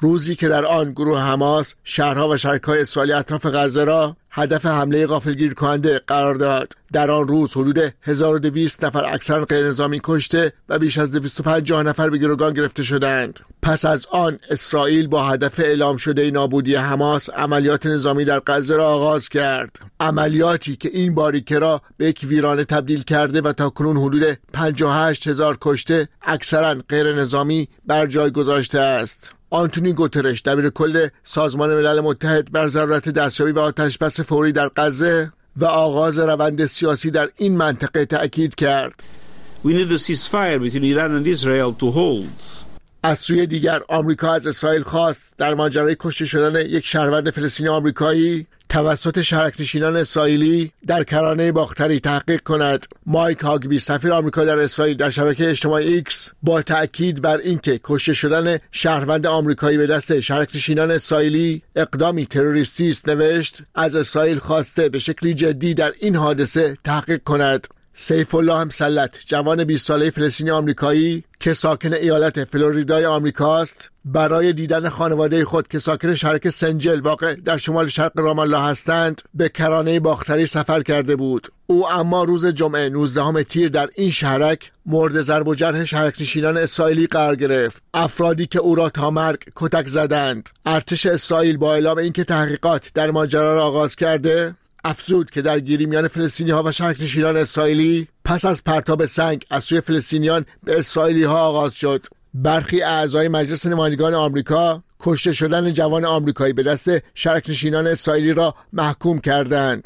روزی که در آن گروه حماس شهرها و شرکای اسرائیلی اطراف غزه را هدف حمله غافلگیر کننده قرار داد. در آن روز حدود 1200 نفر اکثرا غیر نظامی کشته و بیش از 250 نفر به گروگان گرفته شدند. پس از آن اسرائیل با هدف اعلام شده نابودی حماس عملیات نظامی در غزه را آغاز کرد. عملیاتی که این باریکه را به یک ویرانه تبدیل کرده و تاکنون حدود 58,000 کشته اکثرا غیر نظامی بر جای گذاشته است. آنتونی گوترش دبیرکل سازمان ملل متحد بر ضرورت دستیابی به آتشبس فوری در غزه و آغاز روند سیاسی در این منطقه تأکید کرد. We need the ceasefire between Iran and Israel to hold. از سوی دیگر آمریکا از اسرائیل خواست در ماجرای کشته شدن یک شهروند فلسطینی آمریکایی توسط شهرک‌نشینان اسرائیلی در کرانه باختری تحقیق کند. مایک هاگبی سفیر آمریکا در اسرائیل در شبکه اجتماعی ایکس با تأکید بر اینکه کشته شدن شهروند آمریکایی به دست شهرک‌نشینان اسرائیلی اقدامی تروریستی است نوشت از اسرائیل خواسته به شکلی جدی در این حادثه تحقیق کند. سیف الله مسلط جوان 20 ساله فلسطینی آمریکایی که ساکن ایالت فلوریدای آمریکاست برای دیدن خانواده خود که ساکن شهرک سنجل واقع در شمال شرق رام الله هستند به کرانه باختری سفر کرده بود. او اما روز جمعه 19 تیر در این شهرک مورد ضرب و جرح شهرک‌نشینان اسرائیلی قرار گرفت. افرادی که او را تا مرگ کتک زدند. ارتش اسرائیل با اعلام اینکه تحقیقات در ماجرا را آغاز کرده افزود که درگیری میان فلسطینی‌ها و شهرک‌نشینان اسرائیلی پس از پرتاب سنگ از سوی فلسطینیان به اسرائیلی‌ها آغاز شد. برخی اعضای مجلس نمایندگان آمریکا کشته شدن جوان آمریکایی به دست شهرک‌نشینان اسرائیلی را محکوم کردند.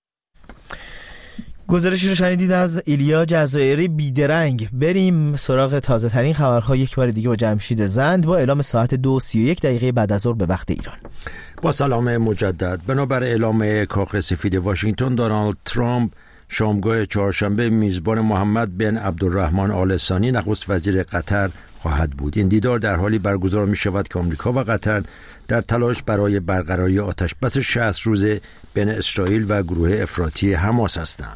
گزارشی رو شنیدید از ایلیا جزایری بیدرنگ. بریم سراغ تازه ترین خبرها یک بار دیگه با جمشید زند با اعلام ساعت 2:31 بعد از ظهر به وقت ایران. با سلام مجدد. بنابر اعلام کاخ سفید واشنگتن، دونالد ترامپ شامگاه چهارشنبه میزبان محمد بن عبدالرحمن آل ثانی نخست وزیر قطر خواهد بود. این دیدار در حالی برگزار می شود که آمریکا و قطر در تلاش برای برقراری آتشبس 60 روزه بین اسرائیل و گروه افراطی حماس هستند.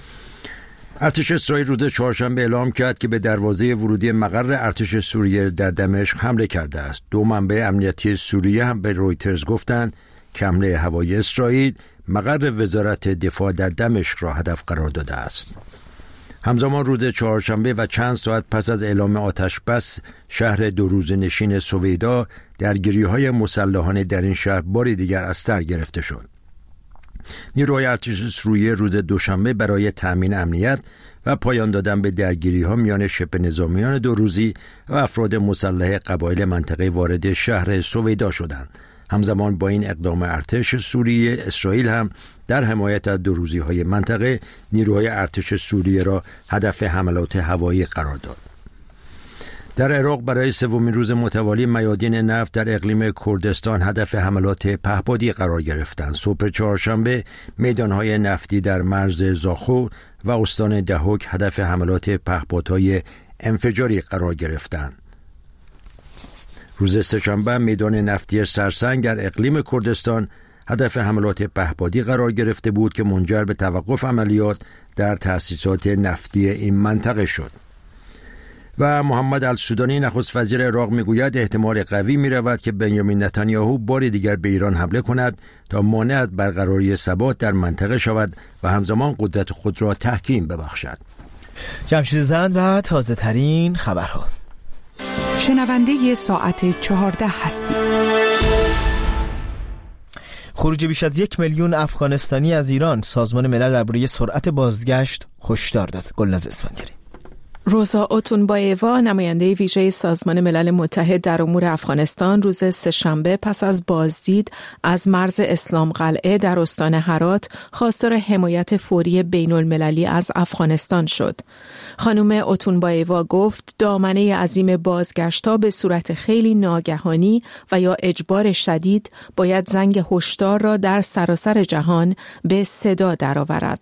ارتش اسرائیل روز چهارشنبه اعلام کرد که به دروازه ورودی مقر ارتش سوریه در دمشق حمله کرده است. دو منبع امنیتی سوریه هم به رویترز گفتند که حمله هوایی اسرائیل مقر وزارت دفاع در دمشق را هدف قرار داده است. همزمان روز چهارشنبه و چند ساعت پس از اعلام آتشبس شهر 2 روزه نشین سویدا درگیری‌های مسلحانه در این شهر بار دیگر از سر گرفته شد. نیروهای ارتش سوریه روز دوشنبه برای تأمین امنیت و پایان دادن به درگیری‌ها میان شبه نظامیان 2 روزی و افراد مسلح قبایل منطقه وارد شهر سویدا شدند. همزمان با این اقدام ارتش سوریه، اسرائیل هم در حمایت از 2 روزی‌های منطقه نیروهای ارتش سوریه را هدف حملات هوایی قرار داد. در عراق برای 3مین روز متوالی میادین نفت در اقلیم کردستان هدف حملات پهپادی قرار گرفتند. صبح چهارشنبه میدانهای نفتی در مرز زاخو و استان دهوک هدف حملات پهپادهای انفجاری قرار گرفتند. روز سه‌شنبه میدان نفتی سرسنگ در اقلیم کردستان هدف حملات پهپادی قرار گرفته بود که منجر به توقف عملیات در تأسیسات نفتی این منطقه شد. و محمد السودانی نخست وزیر عراق میگوید احتمال قوی میرود که بنیامین نتانیاهو بار دیگر به ایران حمله کند تا مانع از برقراری ثبات در منطقه شود و همزمان قدرت خود را تحکیم ببخشد. جمشید زند و تازه ترین خبرها. شنونده ساعت 14 هستید. خروج بیش از 1 میلیون افغانستانی از ایران، سازمان ملل درباره سرعت بازگشت هشدار داد. گلناز اسفندیاری. روزا اوتونبایوا نماینده ویژه سازمان ملل متحد در امور افغانستان روز سه‌شنبه پس از بازدید از مرز اسلام قلعه در استان هرات خواستار حمایت فوری بین المللی از افغانستان شد. خانم اوتونبایوا گفت دامنه عظیم بازگشت‌ها به صورت خیلی ناگهانی و یا اجبار شدید باید زنگ هشدار را در سراسر جهان به صدا درآورد.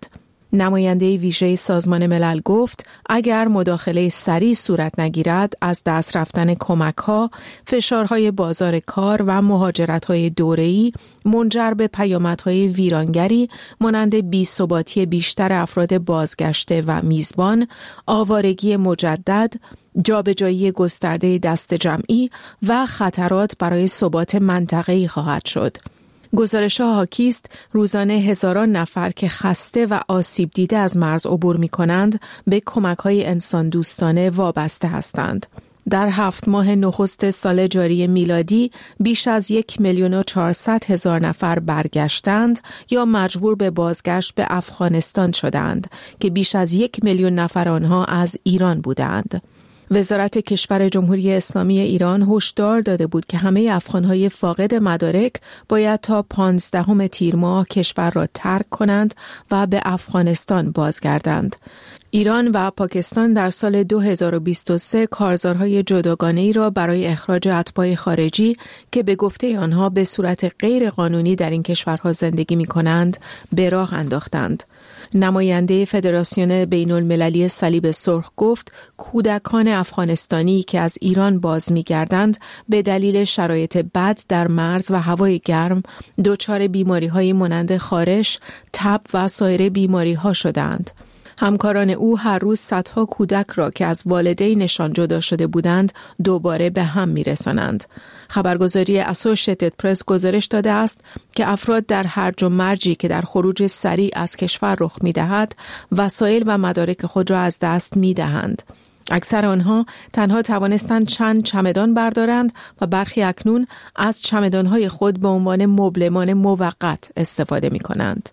نماینده ویژه سازمان ملل گفت اگر مداخله سریع صورت نگیرد از دست رفتن کمک‌ها، فشارهای بازار کار و مهاجرت‌های دوره‌ای منجر به پیامدهای ویرانگری مانند بی‌ثباتی بیشتر افراد بازگشته و میزبان، آوارگی مجدد، جابجایی گسترده دست جمعی و خطرات برای ثبات منطقه‌ای خواهد شد. گزارش‌ها حاکی است روزانه هزاران نفر که خسته و آسیب دیده از مرز عبور می‌کنند به کمک‌های انسان دوستانه وابسته هستند. در 7 ماه نخست سال جاری میلادی بیش از 1,400,000 نفر برگشتند یا مجبور به بازگشت به افغانستان شدند که بیش از 1,000,000 نفر آنها از ایران بودند. وزارت کشور جمهوری اسلامی ایران هشدار داده بود که همه افغان‌های فاقد مدارک باید تا 15 تیر ماه کشور را ترک کنند و به افغانستان بازگردند. ایران و پاکستان در سال 2023 کارزارهای جداگانه‌ای را برای اخراج اتباع خارجی که به گفته آنها به صورت غیر قانونی در این کشورها زندگی می‌کنند به راه انداختند. نماینده فدراسیون بین‌المللی صلیب سرخ گفت کودکان افغانستانی که از ایران باز می‌گردند به دلیل شرایط بد در مرز و هوای گرم دچار بیماری‌های مانند خارش، تب و سایر بیماری‌ها شدند. همکاران او هر روز صدها کودک را که از والدینشان جدا شده بودند دوباره به هم می‌رسانند. خبرگزاری اسوشییتد پرس گزارش داده است که افراد در هرج و مرجی که در خروج سریع از کشور رخ می‌دهد وسایل و مدارک خود را از دست می‌دهند. اکثر آنها تنها توانستند چند چمدان بردارند و برخی اکنون از چمدان‌های خود به عنوان مبلمان موقت استفاده می‌کنند.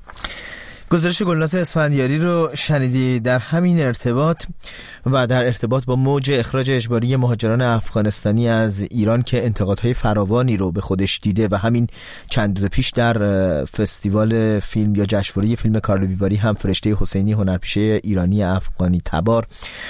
گزارش گلناز اسفندیاری رو شنیدی. در همین ارتباط و در ارتباط با موج اخراج اجباری مهاجران افغانستانی از ایران که انتقادهای فراوانی رو به خودش دیده و همین چند روز پیش در فستیوال فیلم یا جشنواره فیلم کارلویواری هم فرشته حسینی هنرپیشه ایرانی افغانی تبار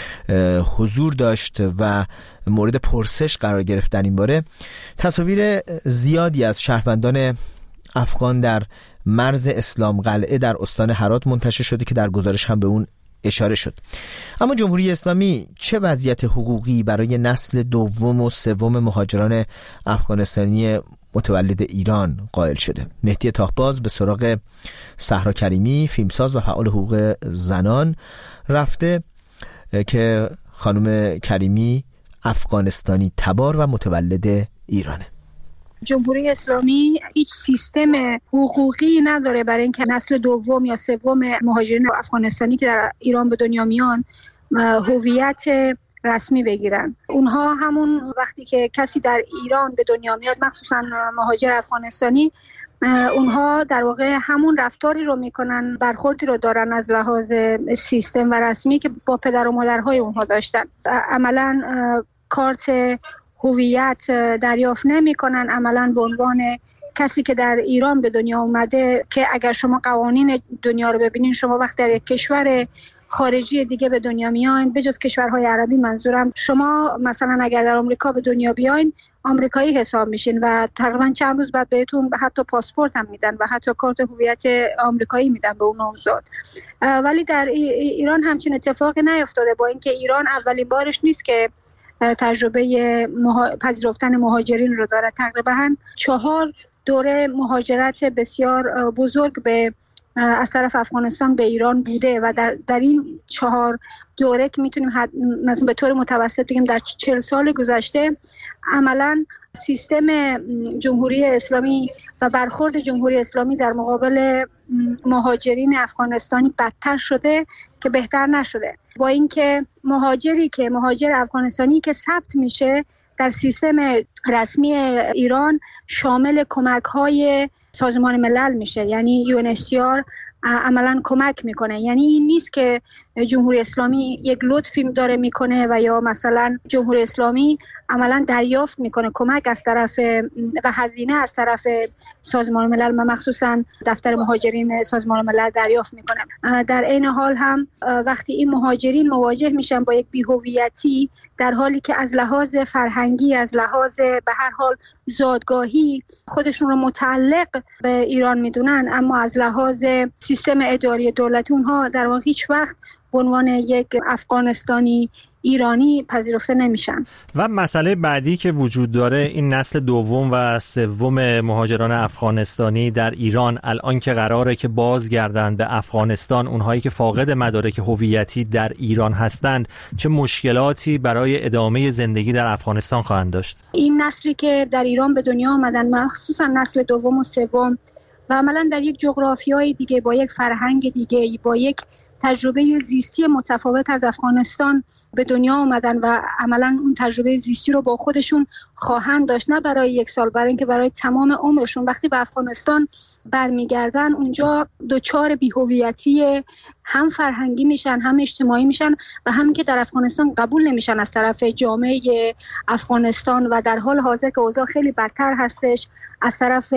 حضور داشت و مورد پرسش قرار گرفت، در این باره تصاویر زیادی از شهروندان افغان در مرز اسلام قلعه در استان هرات منتشر شده که در گزارش هم به اون اشاره شد. اما جمهوری اسلامی چه وضعیت حقوقی برای نسل دوم و سوم مهاجران افغانستانی متولد ایران قائل شده؟ مهدی تاهباز به سراغ صحرا کریمی، فیلمساز و فعال حقوق زنان رفته که خانم کریمی افغانستانی تبار و متولد ایرانه. جمهوری اسلامی هیچ سیستم حقوقی نداره برای اینکه نسل دوم یا سوم مهاجرین افغانستانی که در ایران به دنیا میان هویت رسمی بگیرن. اونها همون وقتی که کسی در ایران به دنیا میاد، مخصوصا مهاجر افغانستانی، اونها در واقع همون رفتاری رو میکنن، برخوردی رو دارن از لحاظ سیستم و رسمی که با پدر و مادرهای اونها داشتن. عملاً کارت هویت دریافت نمی‌کنن. عملاً به عنوان کسی که در ایران به دنیا اومده، که اگر شما قوانین دنیا رو ببینین، شما وقتی در یک کشور خارجی دیگه به دنیا میاین، به جز کشورهای عربی منظورم، شما مثلا اگر در آمریکا به دنیا بیاین آمریکایی حساب میشین و تقریبا چند روز بعد بهتون حتی پاسپورت هم میدن و حتی کارت هویت آمریکایی میدن به اون نامزد. ولی در ایران همچین اتفاقی نیفتاده، با اینکه ایران اولین بارش نیست که تجربه پذیرفتن مهاجرین رو داره. تقریبا 4 دوره مهاجرت بسیار بزرگ از طرف افغانستان به ایران بوده و در این 4 دوره که میتونیم مثلا به طور متوسط بگیم در 40 سال گذشته عملاً سیستم جمهوری اسلامی و برخورد جمهوری اسلامی در مقابل مهاجرین افغانستانی بدتر شده که بهتر نشده. با اینکه مهاجر افغانستانی که ثبت میشه در سیستم رسمی ایران شامل کمک‌های سازمان ملل میشه، یعنی UNHCR عملاً کمک میکنه. یعنی این نیست که جمهوری اسلامی یک لطفی داره میکنه و یا مثلا جمهوری اسلامی عملا دریافت میکنه کمک از طرف و هزینه از طرف سازمان ملل و مخصوصا دفتر مهاجرین سازمان ملل دریافت میکنه. در عین حال هم وقتی این مهاجرین مواجه میشن با یک بی‌هویتی، در حالی که از لحاظ فرهنگی، از لحاظ به هر حال زادگاهی خودشون رو متعلق به ایران میدونن، اما از لحاظ سیستم اداری دولتی اونها در واقع هیچ وقت به عنوان یک افغانستانی ایرانی پذیرفته نمیشن. و مسئله بعدی که وجود داره این نسل دوم و سوم مهاجران افغانستانی در ایران الان که قراره که بازگردن به افغانستان، اونهایی که فاقد مدارک هویتی در ایران هستند، چه مشکلاتی برای ادامه زندگی در افغانستان خواهند داشت؟ این نسلی که در ایران به دنیا آمدن، مخصوصا نسل دوم و سوم و عملا در یک جغرافیای دیگه، با یک فرهنگ دیگه، با یک تجربه زیستی متفاوت از افغانستان به دنیا آمدن و عملا اون تجربه زیستی رو با خودشون خواهند داشت، نه برای یک سال، برای اینکه برای تمام عمرشون. وقتی به افغانستان برمیگردن اونجا دچار بی‌هویتی هم فرهنگی میشن، هم اجتماعی میشن و هم که در افغانستان قبول نمیشن از طرف جامعه افغانستان و در حال حاضر که اوضاع خیلی بدتر هستش از طرف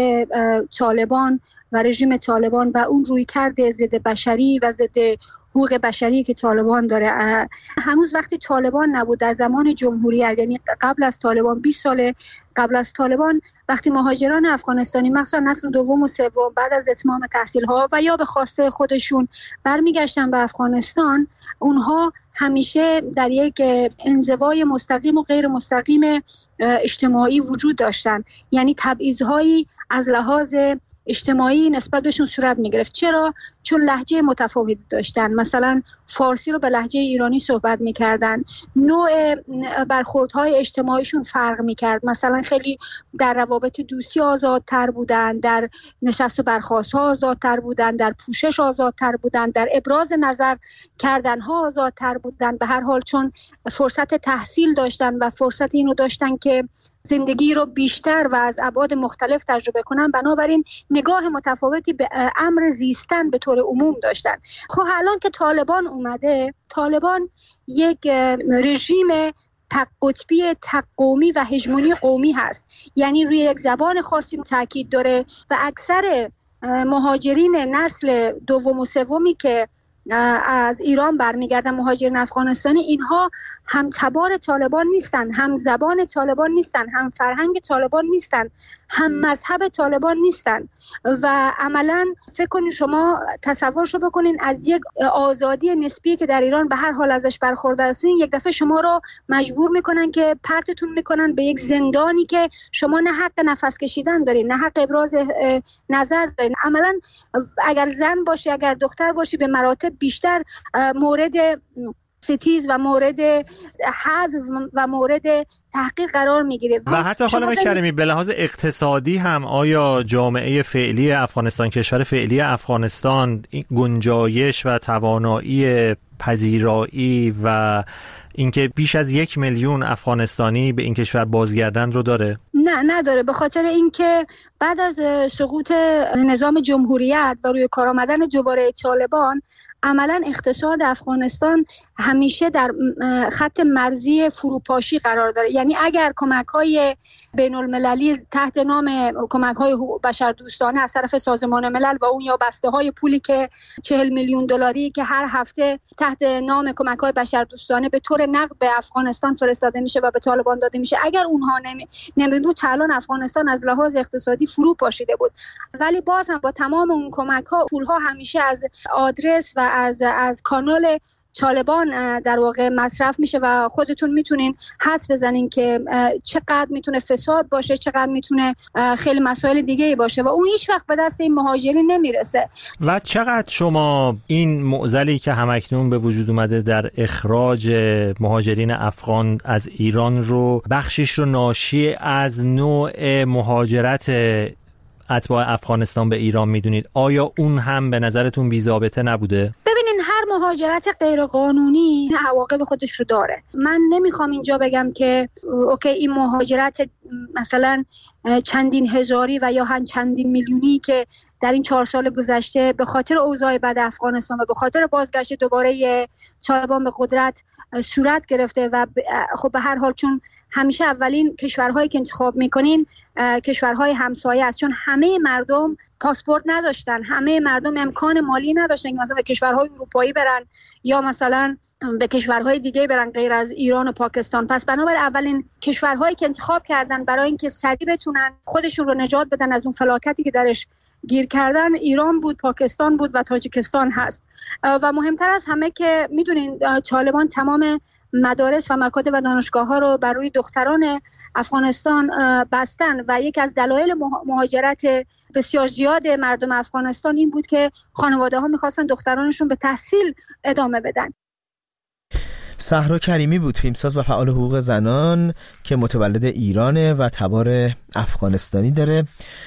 طالبان و رژیم طالبان و اون رویکرد ضد بشری و ضد حقوق بشری که طالبان داره. هنوز وقتی طالبان نبود، در زمان جمهوریت، یعنی قبل از طالبان، 20 سال قبل از طالبان، وقتی مهاجران افغانستانی مخصوصا نسل دوم و سوم بعد از اتمام تحصیل‌ها و یا به خواسته خودشون برمیگشتن به افغانستان، اونها همیشه در یک انزوای مستقیم و غیر مستقیم اجتماعی وجود داشتن، یعنی تبعیض‌هایی از لحاظ اجتماعی نسبت بهشون صورت می‌گرفت. چرا؟ چون لهجه متفاوتی داشتن. مثلا فارسی رو به لهجه ایرانی صحبت می‌کردن، نوع برخوردهای اجتماعیشون فرق می‌کرد. مثلا خیلی در روابط دوستی آزادتر بودن، در نشست و برخاست‌ها آزادتر بودن، در پوشش آزادتر بودن، در ابراز نظر کردن‌ها آزادتر بودن. به هر حال چون فرصت تحصیل داشتن و فرصت اینو داشتن که زندگی رو بیشتر و از ابعاد مختلف تجربه کنن، بنابراین نگاه متفاوتی به امر زیستن به طور عموم داشتن. خب الان که طالبان اومده، طالبان یک رژیم تک قطبی، تک قومی و هژمونی قومی هست، یعنی روی یک زبان خاصی تاکید داره و اکثر مهاجرین نسل دوم و سومی که از ایران برمیگردن، مهاجرین افغانستانی، اینها هم تبار طالبان نیستن، هم زبان طالبان نیستن، هم فرهنگ طالبان نیستن، هم مذهب طالبان نیستن و عملا فکر کنین، شما تصورشو بکنین، از یک آزادی نسبی که در ایران به هر حال ازش برخوردار هستین، یک دفعه شما رو مجبور میکنن که پرتتون میکنن به یک زندانی که شما نه حق نفس کشیدن دارین، نه حق ابراز نظر دارین. عملا اگر زن باشی، اگر دختر باشی، به مراتب بیشتر مورد ستیز و مورد حذف و مورد تحقیق قرار میگیره. و حتی خانم کریمی به لحاظ اقتصادی هم آیا جامعه فعلی افغانستان، کشور فعلی افغانستان، گنجایش و توانایی پذیرایی و اینکه بیش از 1 میلیون افغانستانی به این کشور بازگردن رو داره؟ نه، نداره، به خاطر اینکه بعد از سقوط نظام جمهوریت و روی کار آمدن دوباره طالبان، عملا اقتصاد افغانستان همیشه در خط مرزی فروپاشی قرار داره. یعنی اگر کمک‌های بین المللی تحت نام کمک‌های بشردوستانه از طرف سازمان ملل و اون یا بسته‌های پولی که 40 میلیون دلاری که هر هفته تحت نام کمک‌های بشردوستانه به طور نقد به افغانستان فرستاده میشه و به طالبان داده میشه، اگر اونها نمیبود، الان افغانستان از لحاظ اقتصادی فرو پاشیده بود. ولی باز هم با تمام اون کمک‌ها، پول‌ها همیشه از آدرس و از کانال طالبان در واقع مصرف میشه و خودتون میتونین حدس بزنین که چقدر میتونه فساد باشه، چقدر میتونه خیلی مسائل دیگه ای باشه و اون هیچ وقت به دست این مهاجرین نمیرسه. و چقدر شما این معضلی که همکنون به وجود اومده در اخراج مهاجرین افغان از ایران رو، بخشش رو ناشی از نوع مهاجرت اتباع افغانستان به ایران میدونید؟ آیا اون هم به نظرتون بی‌ضابطه نبوده؟ ببینین، هر مهاجرت غیرقانونی عواقب خودش رو داره. من نمیخوام اینجا بگم که اوکی این مهاجرت مثلا چندین هزاری و یا هم چندین میلیونی که در این 4 سال گذشته به خاطر اوضاع بد افغانستان و به خاطر بازگشت دوباره طالبان به قدرت صورت گرفته و خب به هر حال چون همیشه اولین کشورهایی که انتخاب میکنین کشورهای همسایه است، چون همه مردم پاسپورت نداشتن، همه مردم امکان مالی نداشتن که مثلا به کشورهای اروپایی برن یا مثلا به کشورهای دیگه برن غیر از ایران و پاکستان. پس بنابراین اولین کشورهایی که انتخاب کردن برای اینکه سریع بتونن خودشون رو نجات بدن از اون فلاکتی که درش گیر کردن ایران بود، پاکستان بود و تاجیکستان هست. و مهمتر از همه که میدونین طالبان تمام مدارس و مکاتب و دانشگاه‌ها رو بر روی دختران افغانستان بستن و یک از دلایل مهاجرت بسیار زیاد مردم افغانستان این بود که خانواده‌ها می‌خواستن دخترانشون به تحصیل ادامه بدن. صحرا کریمی بود، فیلمساز و فعال حقوق زنان که متولد ایرانه و تبار افغانستانی داره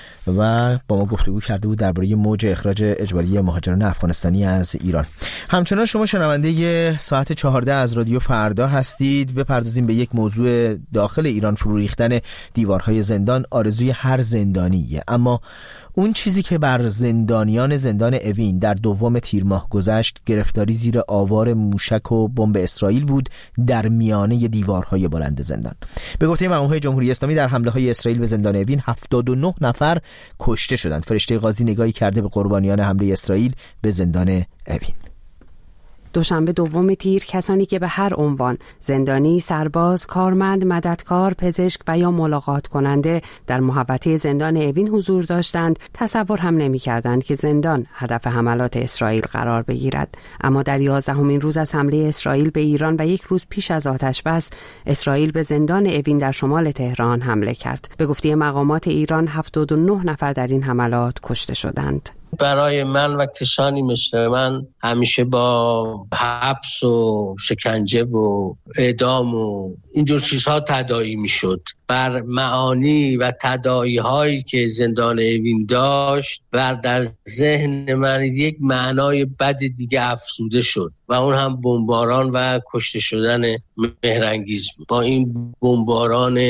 و با ما گفتگو کرده بود درباره موج اخراج اجباری مهاجران افغانستانی از ایران. همچنان شما شنونده ساعت 14 از رادیو فردا هستید. بپردازیم به یک موضوع داخل ایران، فرو ریختن دیوارهای زندان آرزوی هر زندانیه، اما اون چیزی که بر زندانیان زندان اوین در 2 تیر ماه گذشت گرفتاری زیر آوار موشک و بمب اسرائیل بود در میانه دیوارهای بلند زندان. به گفته مقام‌های جمهوری اسلامی در حمله‌های اسرائیل به زندان اوین 79 نفر کشته شدند. فرشته قاضی نگاهی کرده به قربانیان حمله اسرائیل به زندان اوین. دوشنبه 2 تیر کسانی که به هر عنوان زندانی، سرباز، کارمند، مددکار، پزشک و یا ملاقات کننده در محوطه زندان اوین حضور داشتند تصور هم نمی کردند که زندان هدف حملات اسرائیل قرار بگیرد. اما در 11مین روز از حمله اسرائیل به ایران و 1 روز پیش از آتش‌بس، اسرائیل به زندان اوین در شمال تهران حمله کرد. به گفته مقامات ایران 79 نفر در این حملات کشته شدند. برای من و کسانی مثل من همیشه با حبس و شکنجه و اعدام و اینجور چیزها تداعی میشد. بر معانی و تداعی هایی که زندان اوین داشت و در ذهن من یک معنای بد دیگه افزوده شد و اون هم بمباران و کشته شدن مهرانگیز. با این بمباران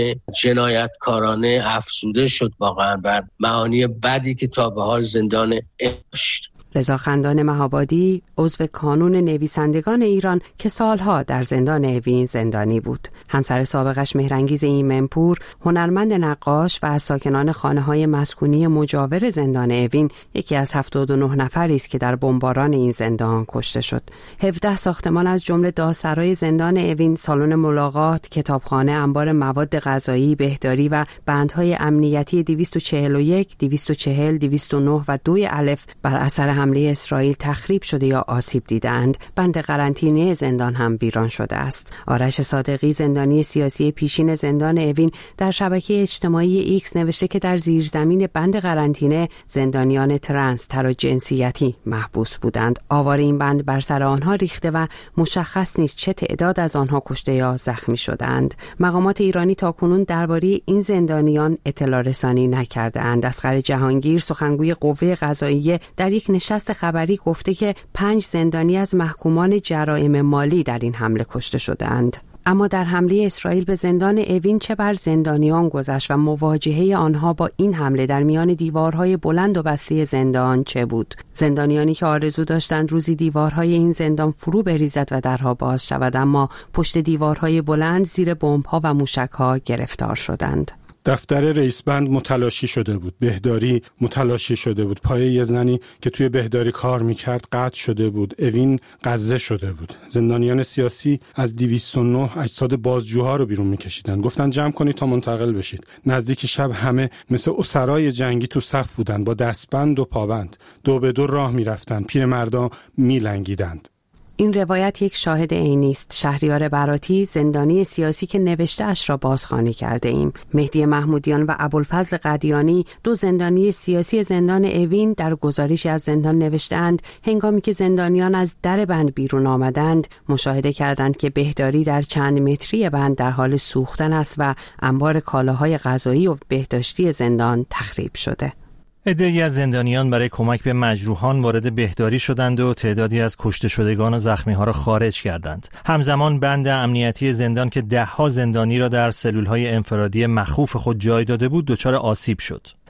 جنایتکارانه افزوده شد واقعا بر معانی بدی که تا به حال زندان داشت. رضا خندان مهابادی عضو کانون نویسندگان ایران که سالها در زندان اوین زندانی بود. همسر سابقش مهرانگیز ایمنپور، هنرمند نقاش و از ساکنان خانه‌های مسکونی مجاور زندان اوین، یکی از 79 نفری است که در بمباران این زندان کشته شد. 17 ساختمان از جمله دادسرای زندان اوین، سالن ملاقات، کتابخانه، انبار مواد غذایی، بهداری و بندهای امنیتی 241، 240، 209 و 2 الف بر اثر حمله اسرائیل تخریب شده یا آسیب دیدند. بند قرنطینه زندان هم ویران شده است. آرش صادقی، زندانی سیاسی پیشین زندان اوین، در شبکه اجتماعی ایکس نوشته که در زیرزمین بند قرنطینه زندانیان ترنس تراجنسیتی محبوس بودند. آوار این بند بر سر آنها ریخته و مشخص نیست چه تعداد از آنها کشته یا زخمی شدند. مقامات ایرانی تاکنون درباره این زندانیان اطلاع رسانی نکرده‌اند. اصغر جهانگیر، سخنگوی قوه قضاییه، در یک نشست خبری گفته که 5 زندانی از محکومان جرایم مالی در این حمله کشته شدند. اما در حمله اسرائیل به زندان اوین چه بر زندانیان گذشت و مواجهه آنها با این حمله در میان دیوارهای بلند و بسته زندان چه بود؟ زندانیانی که آرزو داشتند روزی دیوارهای این زندان فرو بریزد و درها باز شود، اما پشت دیوارهای بلند زیر بمب‌ها و موشک‌ها گرفتار شدند. دفتر رئیس بند متلاشی شده بود، بهداری متلاشی شده بود، پای یه زنی که توی بهداری کار میکرد قطع شده بود، اوین غزه شده بود. زندانیان سیاسی از 209 اجساد بازجوها رو بیرون میکشیدن، گفتن جمع کنید تا منتقل بشید. نزدیک شب همه مثل اسرای جنگی تو صف بودن، با دستبند و پابند، 2 به 2 راه میرفتن، پیرمردا میلنگیدند. این روایت یک شاهد عینی است. شهریار براتی، زندانی سیاسی که نوشته اش را بازخوانی کرده ایم. مهدی محمودیان و ابوالفضل قدیانی، 2 زندانی سیاسی زندان اوین، در گزارشی از زندان نوشتند هنگامی که زندانیان از در بند بیرون آمدند مشاهده کردند که بهداری در چند متری بند در حال سوختن است و انبار کالاهای غذایی و بهداشتی زندان تخریب شده. عده‌ای از زندانیان برای کمک به مجروحان وارد بهداری شدند و تعدادی از کشته شدگان و زخمی‌ها را خارج کردند. همزمان بند امنیتی زندان که 10 زندانی را در سلول‌های انفرادی مخوف خود جای داده بود دچار آسیب شد.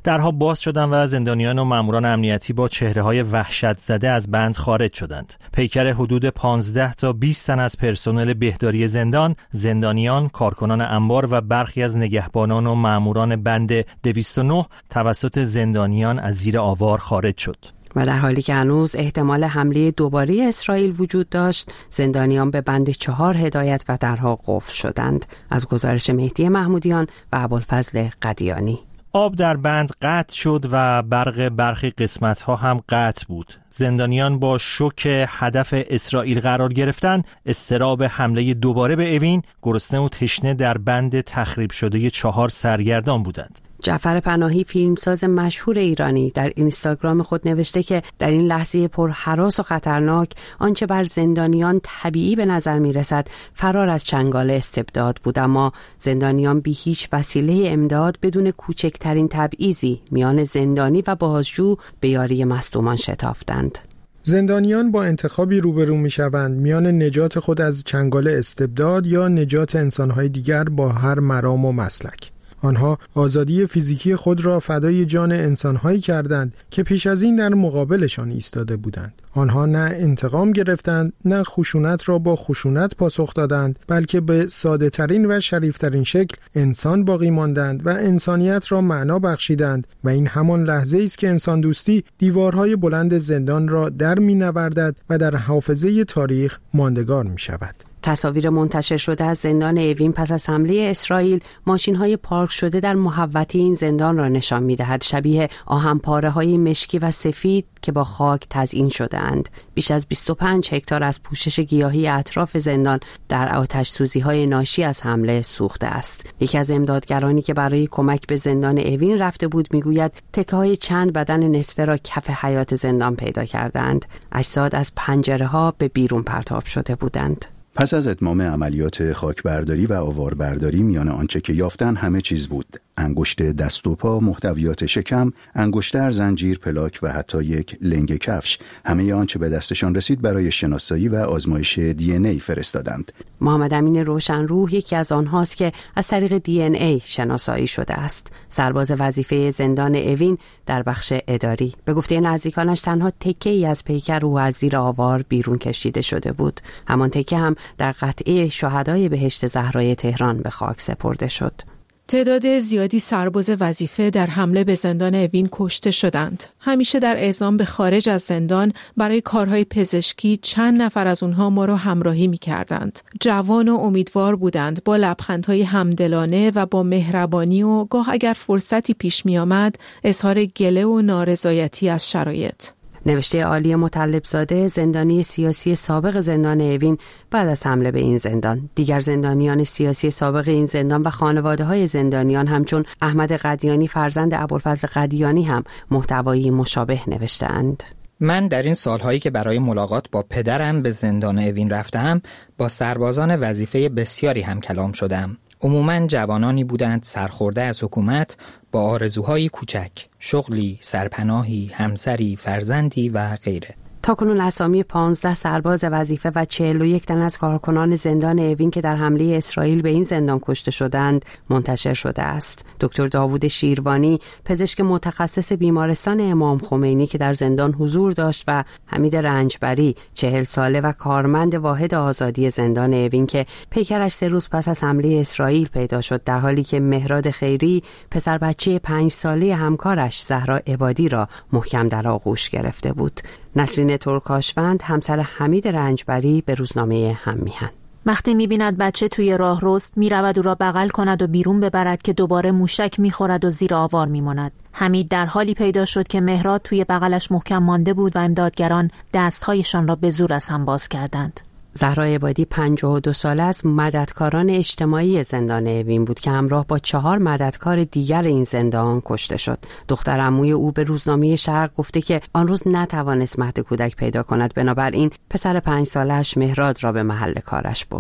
درها باز شدند و زندانیان و ماموران امنیتی با چهره‌های وحشت زده از بند خارج شدند. پیکر حدود 15 تا 20 تن از پرسنل بهداری زندان، زندانیان، کارکنان انبار و برخی از نگهبانان و ماموران بند 209 توسط زندانیان از زیر آوار خارج شد. و در حالی که هنوز احتمال حمله دوباره اسرائیل وجود داشت، زندانیان به بند 4 هدایت و درها قفل شدند. از گزارش مهدی محمودیان و ابوالفضل قدیانی. آب در بند قطع شد و برق برخی قسمت‌ها هم قطع بود. زندانیان با شوک هدف اسرائیل قرار گرفتن، اضطراب حمله دوباره به اوین، گرسنه و تشنه در بند تخریب شده 4 سرگردان بودند. جعفر پناهی، فیلمساز مشهور ایرانی، در اینستاگرام خود نوشته که در این لحظه پر هراس و خطرناک آنچه بر زندانیان طبیعی به نظر می رسد فرار از چنگال استبداد بود، اما زندانیان بی هیچ وسیله امداد بدون کوچکترین تبعیضی میان زندانی و بازجو به یاری مصدومان شتافتند. زندانیان با انتخابی روبرو میشوند میان نجات خود از چنگال استبداد یا نجات انسانهای دیگر با هر مرام و مسلک. آنها آزادی فیزیکی خود را فدای جان انسانهایی کردند که پیش از این در مقابلشان ایستاده بودند. آنها نه انتقام گرفتند، نه خشونت را با خشونت پاسخ دادند، بلکه به ساده ترین و شریف ترین شکل انسان باقی ماندند و انسانیت را معنا بخشیدند و این همان لحظه است که انسان دوستی دیوارهای بلند زندان را در می نوردد و در حافظه تاریخ ماندگار می شود. تصاویر منتشر شده از زندان اوین پس از حمله اسرائیل ماشین‌های پارک شده در محوطه این زندان را نشان می‌دهد، شبیه آهن‌پاره‌های مشکی و سفید که با خاک تزیین شده‌اند. بیش از 25 هکتار از پوشش گیاهی اطراف زندان در آتش‌سوزی‌های ناشی از حمله سوخته است. یکی از امدادگرانی که برای کمک به زندان اوین رفته بود می‌گوید تکه‌های چند بدن نصفه را کف حیاط زندان پیدا کردند. اجساد از پنجره‌ها به بیرون پرتاب شده بودند. پس از اتمام عملیات خاکبرداری و آواربرداری میان آنچه که یافتن همه چیز بود: انگشت دست و پا، محتویات شکم، انگشتر، زنجیر، پلاک و حتی یک لنگ کفش. همه آنچه به دستشان رسید برای شناسایی و آزمایش DNA فرستادند. محمد امین روشنروح یکی از آنهاست که از طریق DNA شناسایی شده است. سرباز وظیفه زندان اوین در بخش اداری. به گفته نزدیکانش تنها تکه‌ای از پیکر او از زیر آوار بیرون کشیده شده بود. همان تکه هم در قطعه شهدای بهشت زهرای تهران به خاک سپرده شد. تعداد زیادی سرباز وظیفه در حمله به زندان اوین کشته شدند. همیشه در اعزام به خارج از زندان برای کارهای پزشکی چند نفر از اونها ما را همراهی می‌کردند. جوان و امیدوار بودند، با لبخندهای همدلانه و با مهربانی و گاه اگر فرصتی پیش می‌آمد اظهار گله و نارضایتی از شرایط. نوشته عالی مطلبزاده، زندانی سیاسی سابق زندان اوین، بعد از حمله به این زندان دیگر زندانیان سیاسی سابق این زندان و خانواده‌های زندانیان همچون احمد قدیانی فرزند ابوالفضل قدیانی هم محتوایی مشابه نوشته‌اند. من در این سالهایی که برای ملاقات با پدرم به زندان اوین رفتم، با سربازان وظیفه بسیاری هم کلام شدم. عموماً جوانانی بودند سرخورده از حکومت با آرزوهای کوچک، شغلی، سرپناهی، همسری، فرزندی و غیره. تاکنون اسامی 15 سرباز وظیفه و 41 تن از کارکنان زندان اوین که در حمله اسرائیل به این زندان کشته شدند منتشر شده است. دکتر داوود شیروانی، پزشک متخصص بیمارستان امام خمینی که در زندان حضور داشت، و حمید رنجبری، 40 ساله و کارمند واحد آزادی زندان اوین که پیکرش 3 روز پس از حمله اسرائیل پیدا شد، در حالی که مهراد خیری، پسر بچه 5 ساله همکارش زهرا عبادی را محکم در آغوش گرفته بود. نسرین ترکاشوند، همسر حمید رنجبری، به روزنامه هم میهن: وقتی می‌بیند بچه توی راه رست، می‌رود او را بغل کند و بیرون ببرد که دوباره موشک می‌خورد و زیر آوار می‌ماند. حمید در حالی پیدا شد که مهراد توی بغلش محکم مانده بود و امدادگران دست‌هایشان را به زور از هم باز کردند. زهرا عبادی 52 ساله از مددکاران اجتماعی زندان اوین بود که همراه با 4 مددکار دیگر این زندان کشته شد. دختر عموی او به روزنامه شرق گفته که آن روز نتوانست مهد کودک پیدا کند، بنابراین پسر 5 سالش مهراد را به محل کارش برد.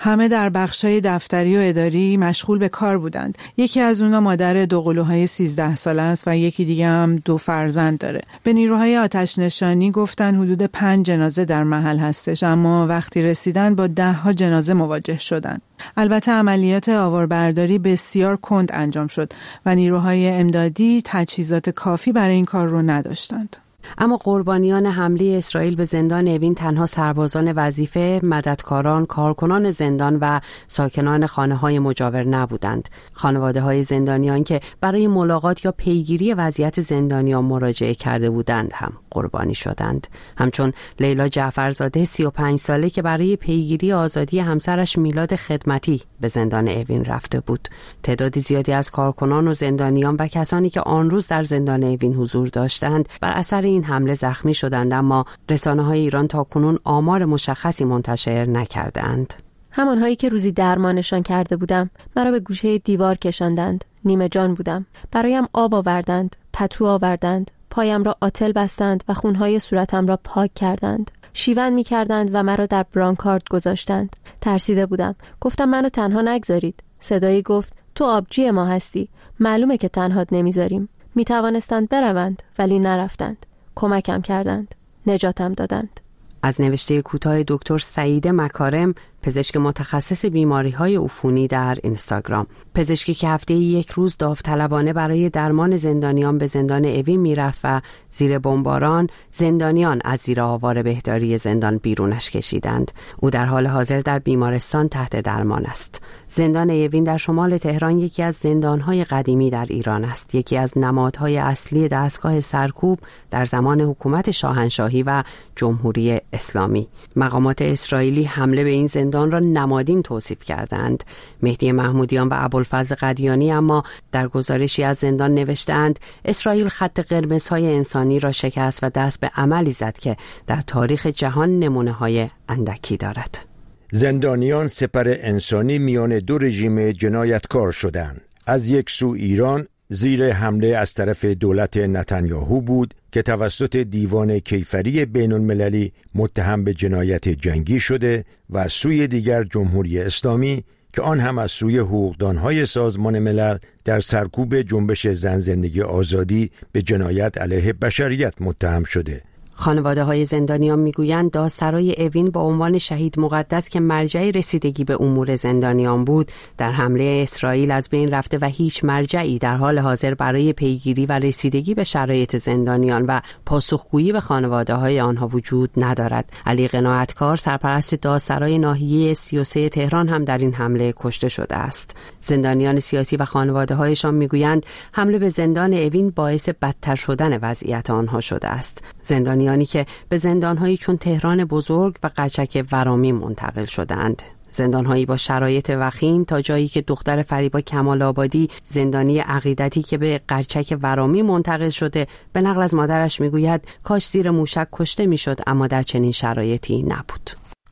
همه در بخشای دفتری و اداری مشغول به کار بودند. یکی از اونا مادر دو قلوهای 13 ساله است و یکی دیگه هم 2 فرزند داره. به نیروهای آتش نشانی گفتن حدود 5 جنازه در محل هستش، اما وقتی رسیدن با 10 جنازه مواجه شدند. البته عملیات آواربرداری بسیار کند انجام شد و نیروهای امدادی تجهیزات کافی برای این کار رو نداشتند. اما قربانیان حمله اسرائیل به زندان اوین تنها سربازان وظیفه، مددکاران، کارکنان زندان و ساکنان خانه‌های مجاور نبودند. خانواده‌های زندانیان که برای ملاقات یا پیگیری وضعیت زندانیان مراجعه کرده بودند هم قربانی شدند. همچون لیلا جعفرزاده 35 ساله که برای پیگیری آزادی همسرش میلاد خدمتی به زندان اوین رفته بود. تعداد زیادی از کارکنان و زندانیان و کسانی که آن روز در زندان اوین حضور داشتند بر اثر این حمله زخمی شدند، اما رسانه‌های ایران تاکنون آمار مشخصی منتشر نکردند. همانهایی که روزی درمانشان کرده بودم مرا به گوشه دیوار کشاندند. نیمه جان بودم. برایم آب آوردند، پتو آوردند، پایم را آتل بستند و خونهای صورتم را پاک کردند. شیون می کردند و مرا در برانکارد گذاشتند. ترسیده بودم. گفتم منو تنها نگذارید. صدایی گفت تو آبجی ما هستی. معلومه که تنهات نمیذاریم. می توانستند بروند ولی نرفتند. کمکم کردند. نجاتم دادند. از نوشته کوتاه دکتر سعید مکارم، پزشک متخصص بیماری‌های عفونی در اینستاگرام. پزشکی که هفته یک روز داوطلبانه برای درمان زندانیان به زندان اوین میرفت و زیر بمباران زندانیان از زیر آوار بهداری زندان بیرونش کشیدند. او در حال حاضر در بیمارستان تحت درمان است. زندان اوین در شمال تهران یکی از زندان‌های قدیمی در ایران است. یکی از نمادهای اصلی دستگاه سرکوب در زمان حکومت شاهنشاهی و جمهوری اسلامی. مقامات اسرائیلی حمله به این زندان را نمادین توصیف کردند. مهدی محمودیان و ابوالفضل قدیانی اما در گزارشی از زندان نوشتند اسرائیل خط قرمزهای انسانی را شکست و دست به عملی زد که در تاریخ جهان نمونه‌های اندکی دارد. زندانیان سپر انسانی میان دو رژیم جنایتکار شدند. از یک سو ایران زیر حمله از طرف دولت نتانیاهو بود که توسط دیوان کیفری بین المللی متهم به جنایت جنگی شده و از سوی دیگر جمهوری اسلامی که آن هم از سوی حقوقدانهای سازمان ملل در سرکوب جنبش زن زندگی آزادی به جنایت علیه بشریت متهم شده. خانواده‌های زندانیان میگویند دادسرای اوین با عنوان شهید مقدس که مرجع رسیدگی به امور زندانیان بود در حمله اسرائیل از بین رفته و هیچ مرجعی در حال حاضر برای پیگیری و رسیدگی به شرایط زندانیان و پاسخگویی به خانواده‌های آنها وجود ندارد. علی قناعتکار سرپرست دادسرای ناحیه 33 تهران هم در این حمله کشته شده است. زندانیان سیاسی و خانواده‌هایشان میگویند حمله به زندان اوین باعث بدتر شدن وضعیت آنها شده است. زندانیانی که به زندان‌هایی چون تهران بزرگ و قرچک ورامی منتقل شدند. زندان‌هایی با شرایط وخیم تا جایی که دختر فریبا کمال آبادی زندانی عقیدتی که به قرچک ورامی منتقل شده به نقل از مادرش میگوید کاش زیر موشک کشته میشد اما در چنین شرایطی نبود.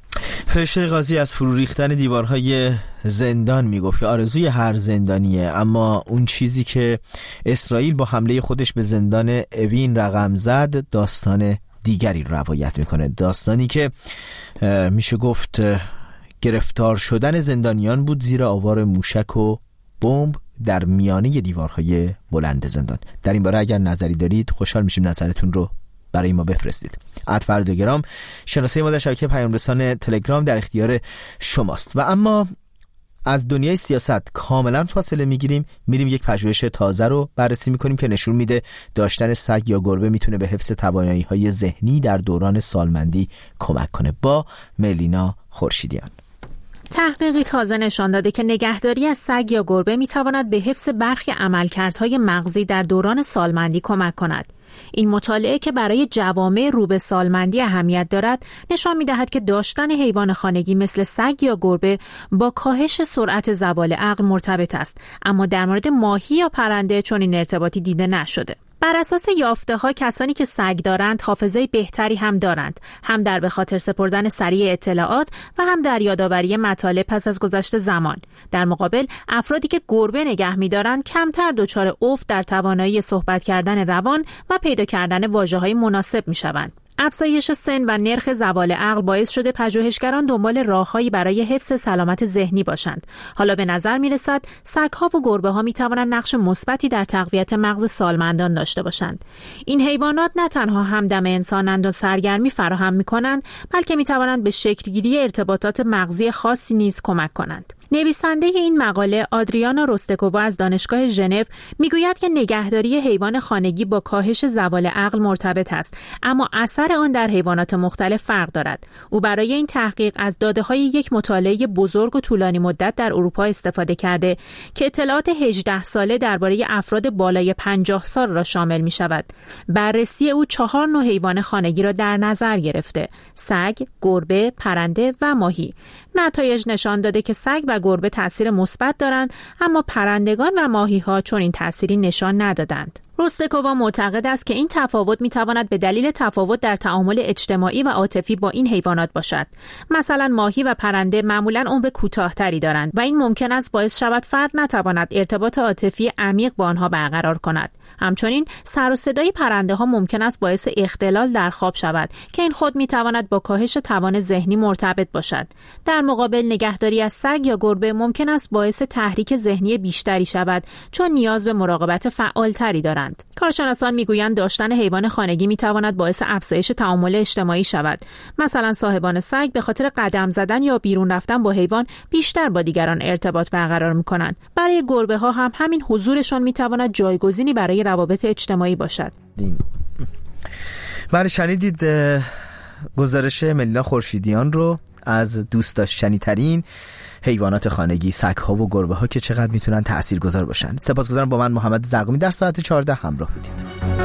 فرشته قاضی از فرو ریختن دیوارهای زندان میگفت که آرزوی هر زندانیه، اما اون چیزی که اسرائیل با حمله خودش به زندان اوین رقم زد داستان دیگری روایت میکنه. داستانی که میشه گفت گرفتار شدن زندانیان بود زیر آوار موشک و بمب در میانه دیوارهای بلند زندان. در این باره اگر نظری دارید خوشحال میشیم نظرتون رو برای ما بفرستید. @فردگرام شناسه ما در شبکه پیام رسان تلگرام در اختیار شماست. و اما از دنیای سیاست کاملا فاصله میگیریم، میریم یک پژوهش تازه رو بررسی میکنیم که نشون میده داشتن سگ یا گربه میتونه به حفظ توانایی‌های ذهنی در دوران سالمندی کمک کنه. با ملینا خورشیدیان. تحقیقی تازه نشان داده که نگهداری از سگ یا گربه میتواند به حفظ برخی عملکردهای مغزی در دوران سالمندی کمک کند. این مطالعه که برای جوامع رو به سالمندی اهمیت دارد نشان می‌دهد که داشتن حیوان خانگی مثل سگ یا گربه با کاهش سرعت زوال عقل مرتبط است، اما در مورد ماهی یا پرنده چون این ارتباطی دیده نشده. بر اساس یافته‌ها کسانی که سگ دارند حافظه بهتری هم دارند، هم در به خاطر سپردن سریع اطلاعات و هم در یادآوری مطالب پس از گذشت زمان. در مقابل افرادی که گربه نگه می‌دارند کمتر دچار افت در توانایی صحبت کردن روان و پیدا کردن واژه‌های مناسب می‌شوند. افزایش سن و نرخ زوال عقل باعث شده پژوهشگران دنبال راههایی برای حفظ سلامت ذهنی باشند. حالا به نظر می‌رسد سگ‌ها و گربه‌ها می‌توانند نقش مثبتی در تقویت مغز سالمندان داشته باشند. این حیوانات نه تنها همدم انسانند و سرگرمی فراهم می‌کنند، بلکه می‌توانند به شکل‌گیری ارتباطات مغزی خاصی نیز کمک کنند. نویسنده این مقاله آدریانا روستکووا از دانشگاه ژنو میگوید که نگهداری حیوان خانگی با کاهش زوال عقل مرتبط است، اما اثر آن در حیوانات مختلف فرق دارد. او برای این تحقیق از داده‌های یک مطالعه بزرگ و طولانی مدت در اروپا استفاده کرده که اطلاعات 18 ساله درباره افراد بالای 50 سال را شامل می‌شود. بررسی او 4 نوع حیوان خانگی را در نظر گرفته: سگ، گربه، پرنده و ماهی. نتایج نشان داده که سگ و گربه تأثیر مثبت دارند، اما پرندگان و ماهی‌ها چون این تأثیری نشان ندادند. روستکووا معتقد است که این تفاوت می‌تواند به دلیل تفاوت در تعامل اجتماعی و عاطفی با این حیوانات باشد. مثلا ماهی و پرنده معمولاً عمر کوتاه‌تری دارند و این ممکن است باعث شود فرد نتواند ارتباط عاطفی عمیق با آنها برقرار کند. همچنین سر و صدای پرنده‌ها ممکن است باعث اختلال در خواب شود که این خود می‌تواند با کاهش توان ذهنی مرتبط باشد. در مقابل نگهداری از سگ یا گربه ممکن است باعث تحریک ذهنی بیشتری شود چون نیاز به مراقبت فعالتری دارند. کارشناسان میگویند داشتن حیوان خانگی میتواند باعث افزایش تعامل اجتماعی شود. مثلا صاحبان سگ به خاطر قدم زدن یا بیرون رفتن با حیوان بیشتر با دیگران ارتباط برقرار میکنند. برای گربه ها هم همین حضورشان میتواند جایگزینی برای روابط اجتماعی باشد. بله، شنیدید گزارش ملینا خورشیدیان رو از دوست داشتنی‌ترین حیوانات خانگی، سگ‌ها و گربه‌ها که چقدر میتونن تاثیرگذار باشن. سپاسگزارم با من محمد زرقامی در ساعت 14 همراه بودید.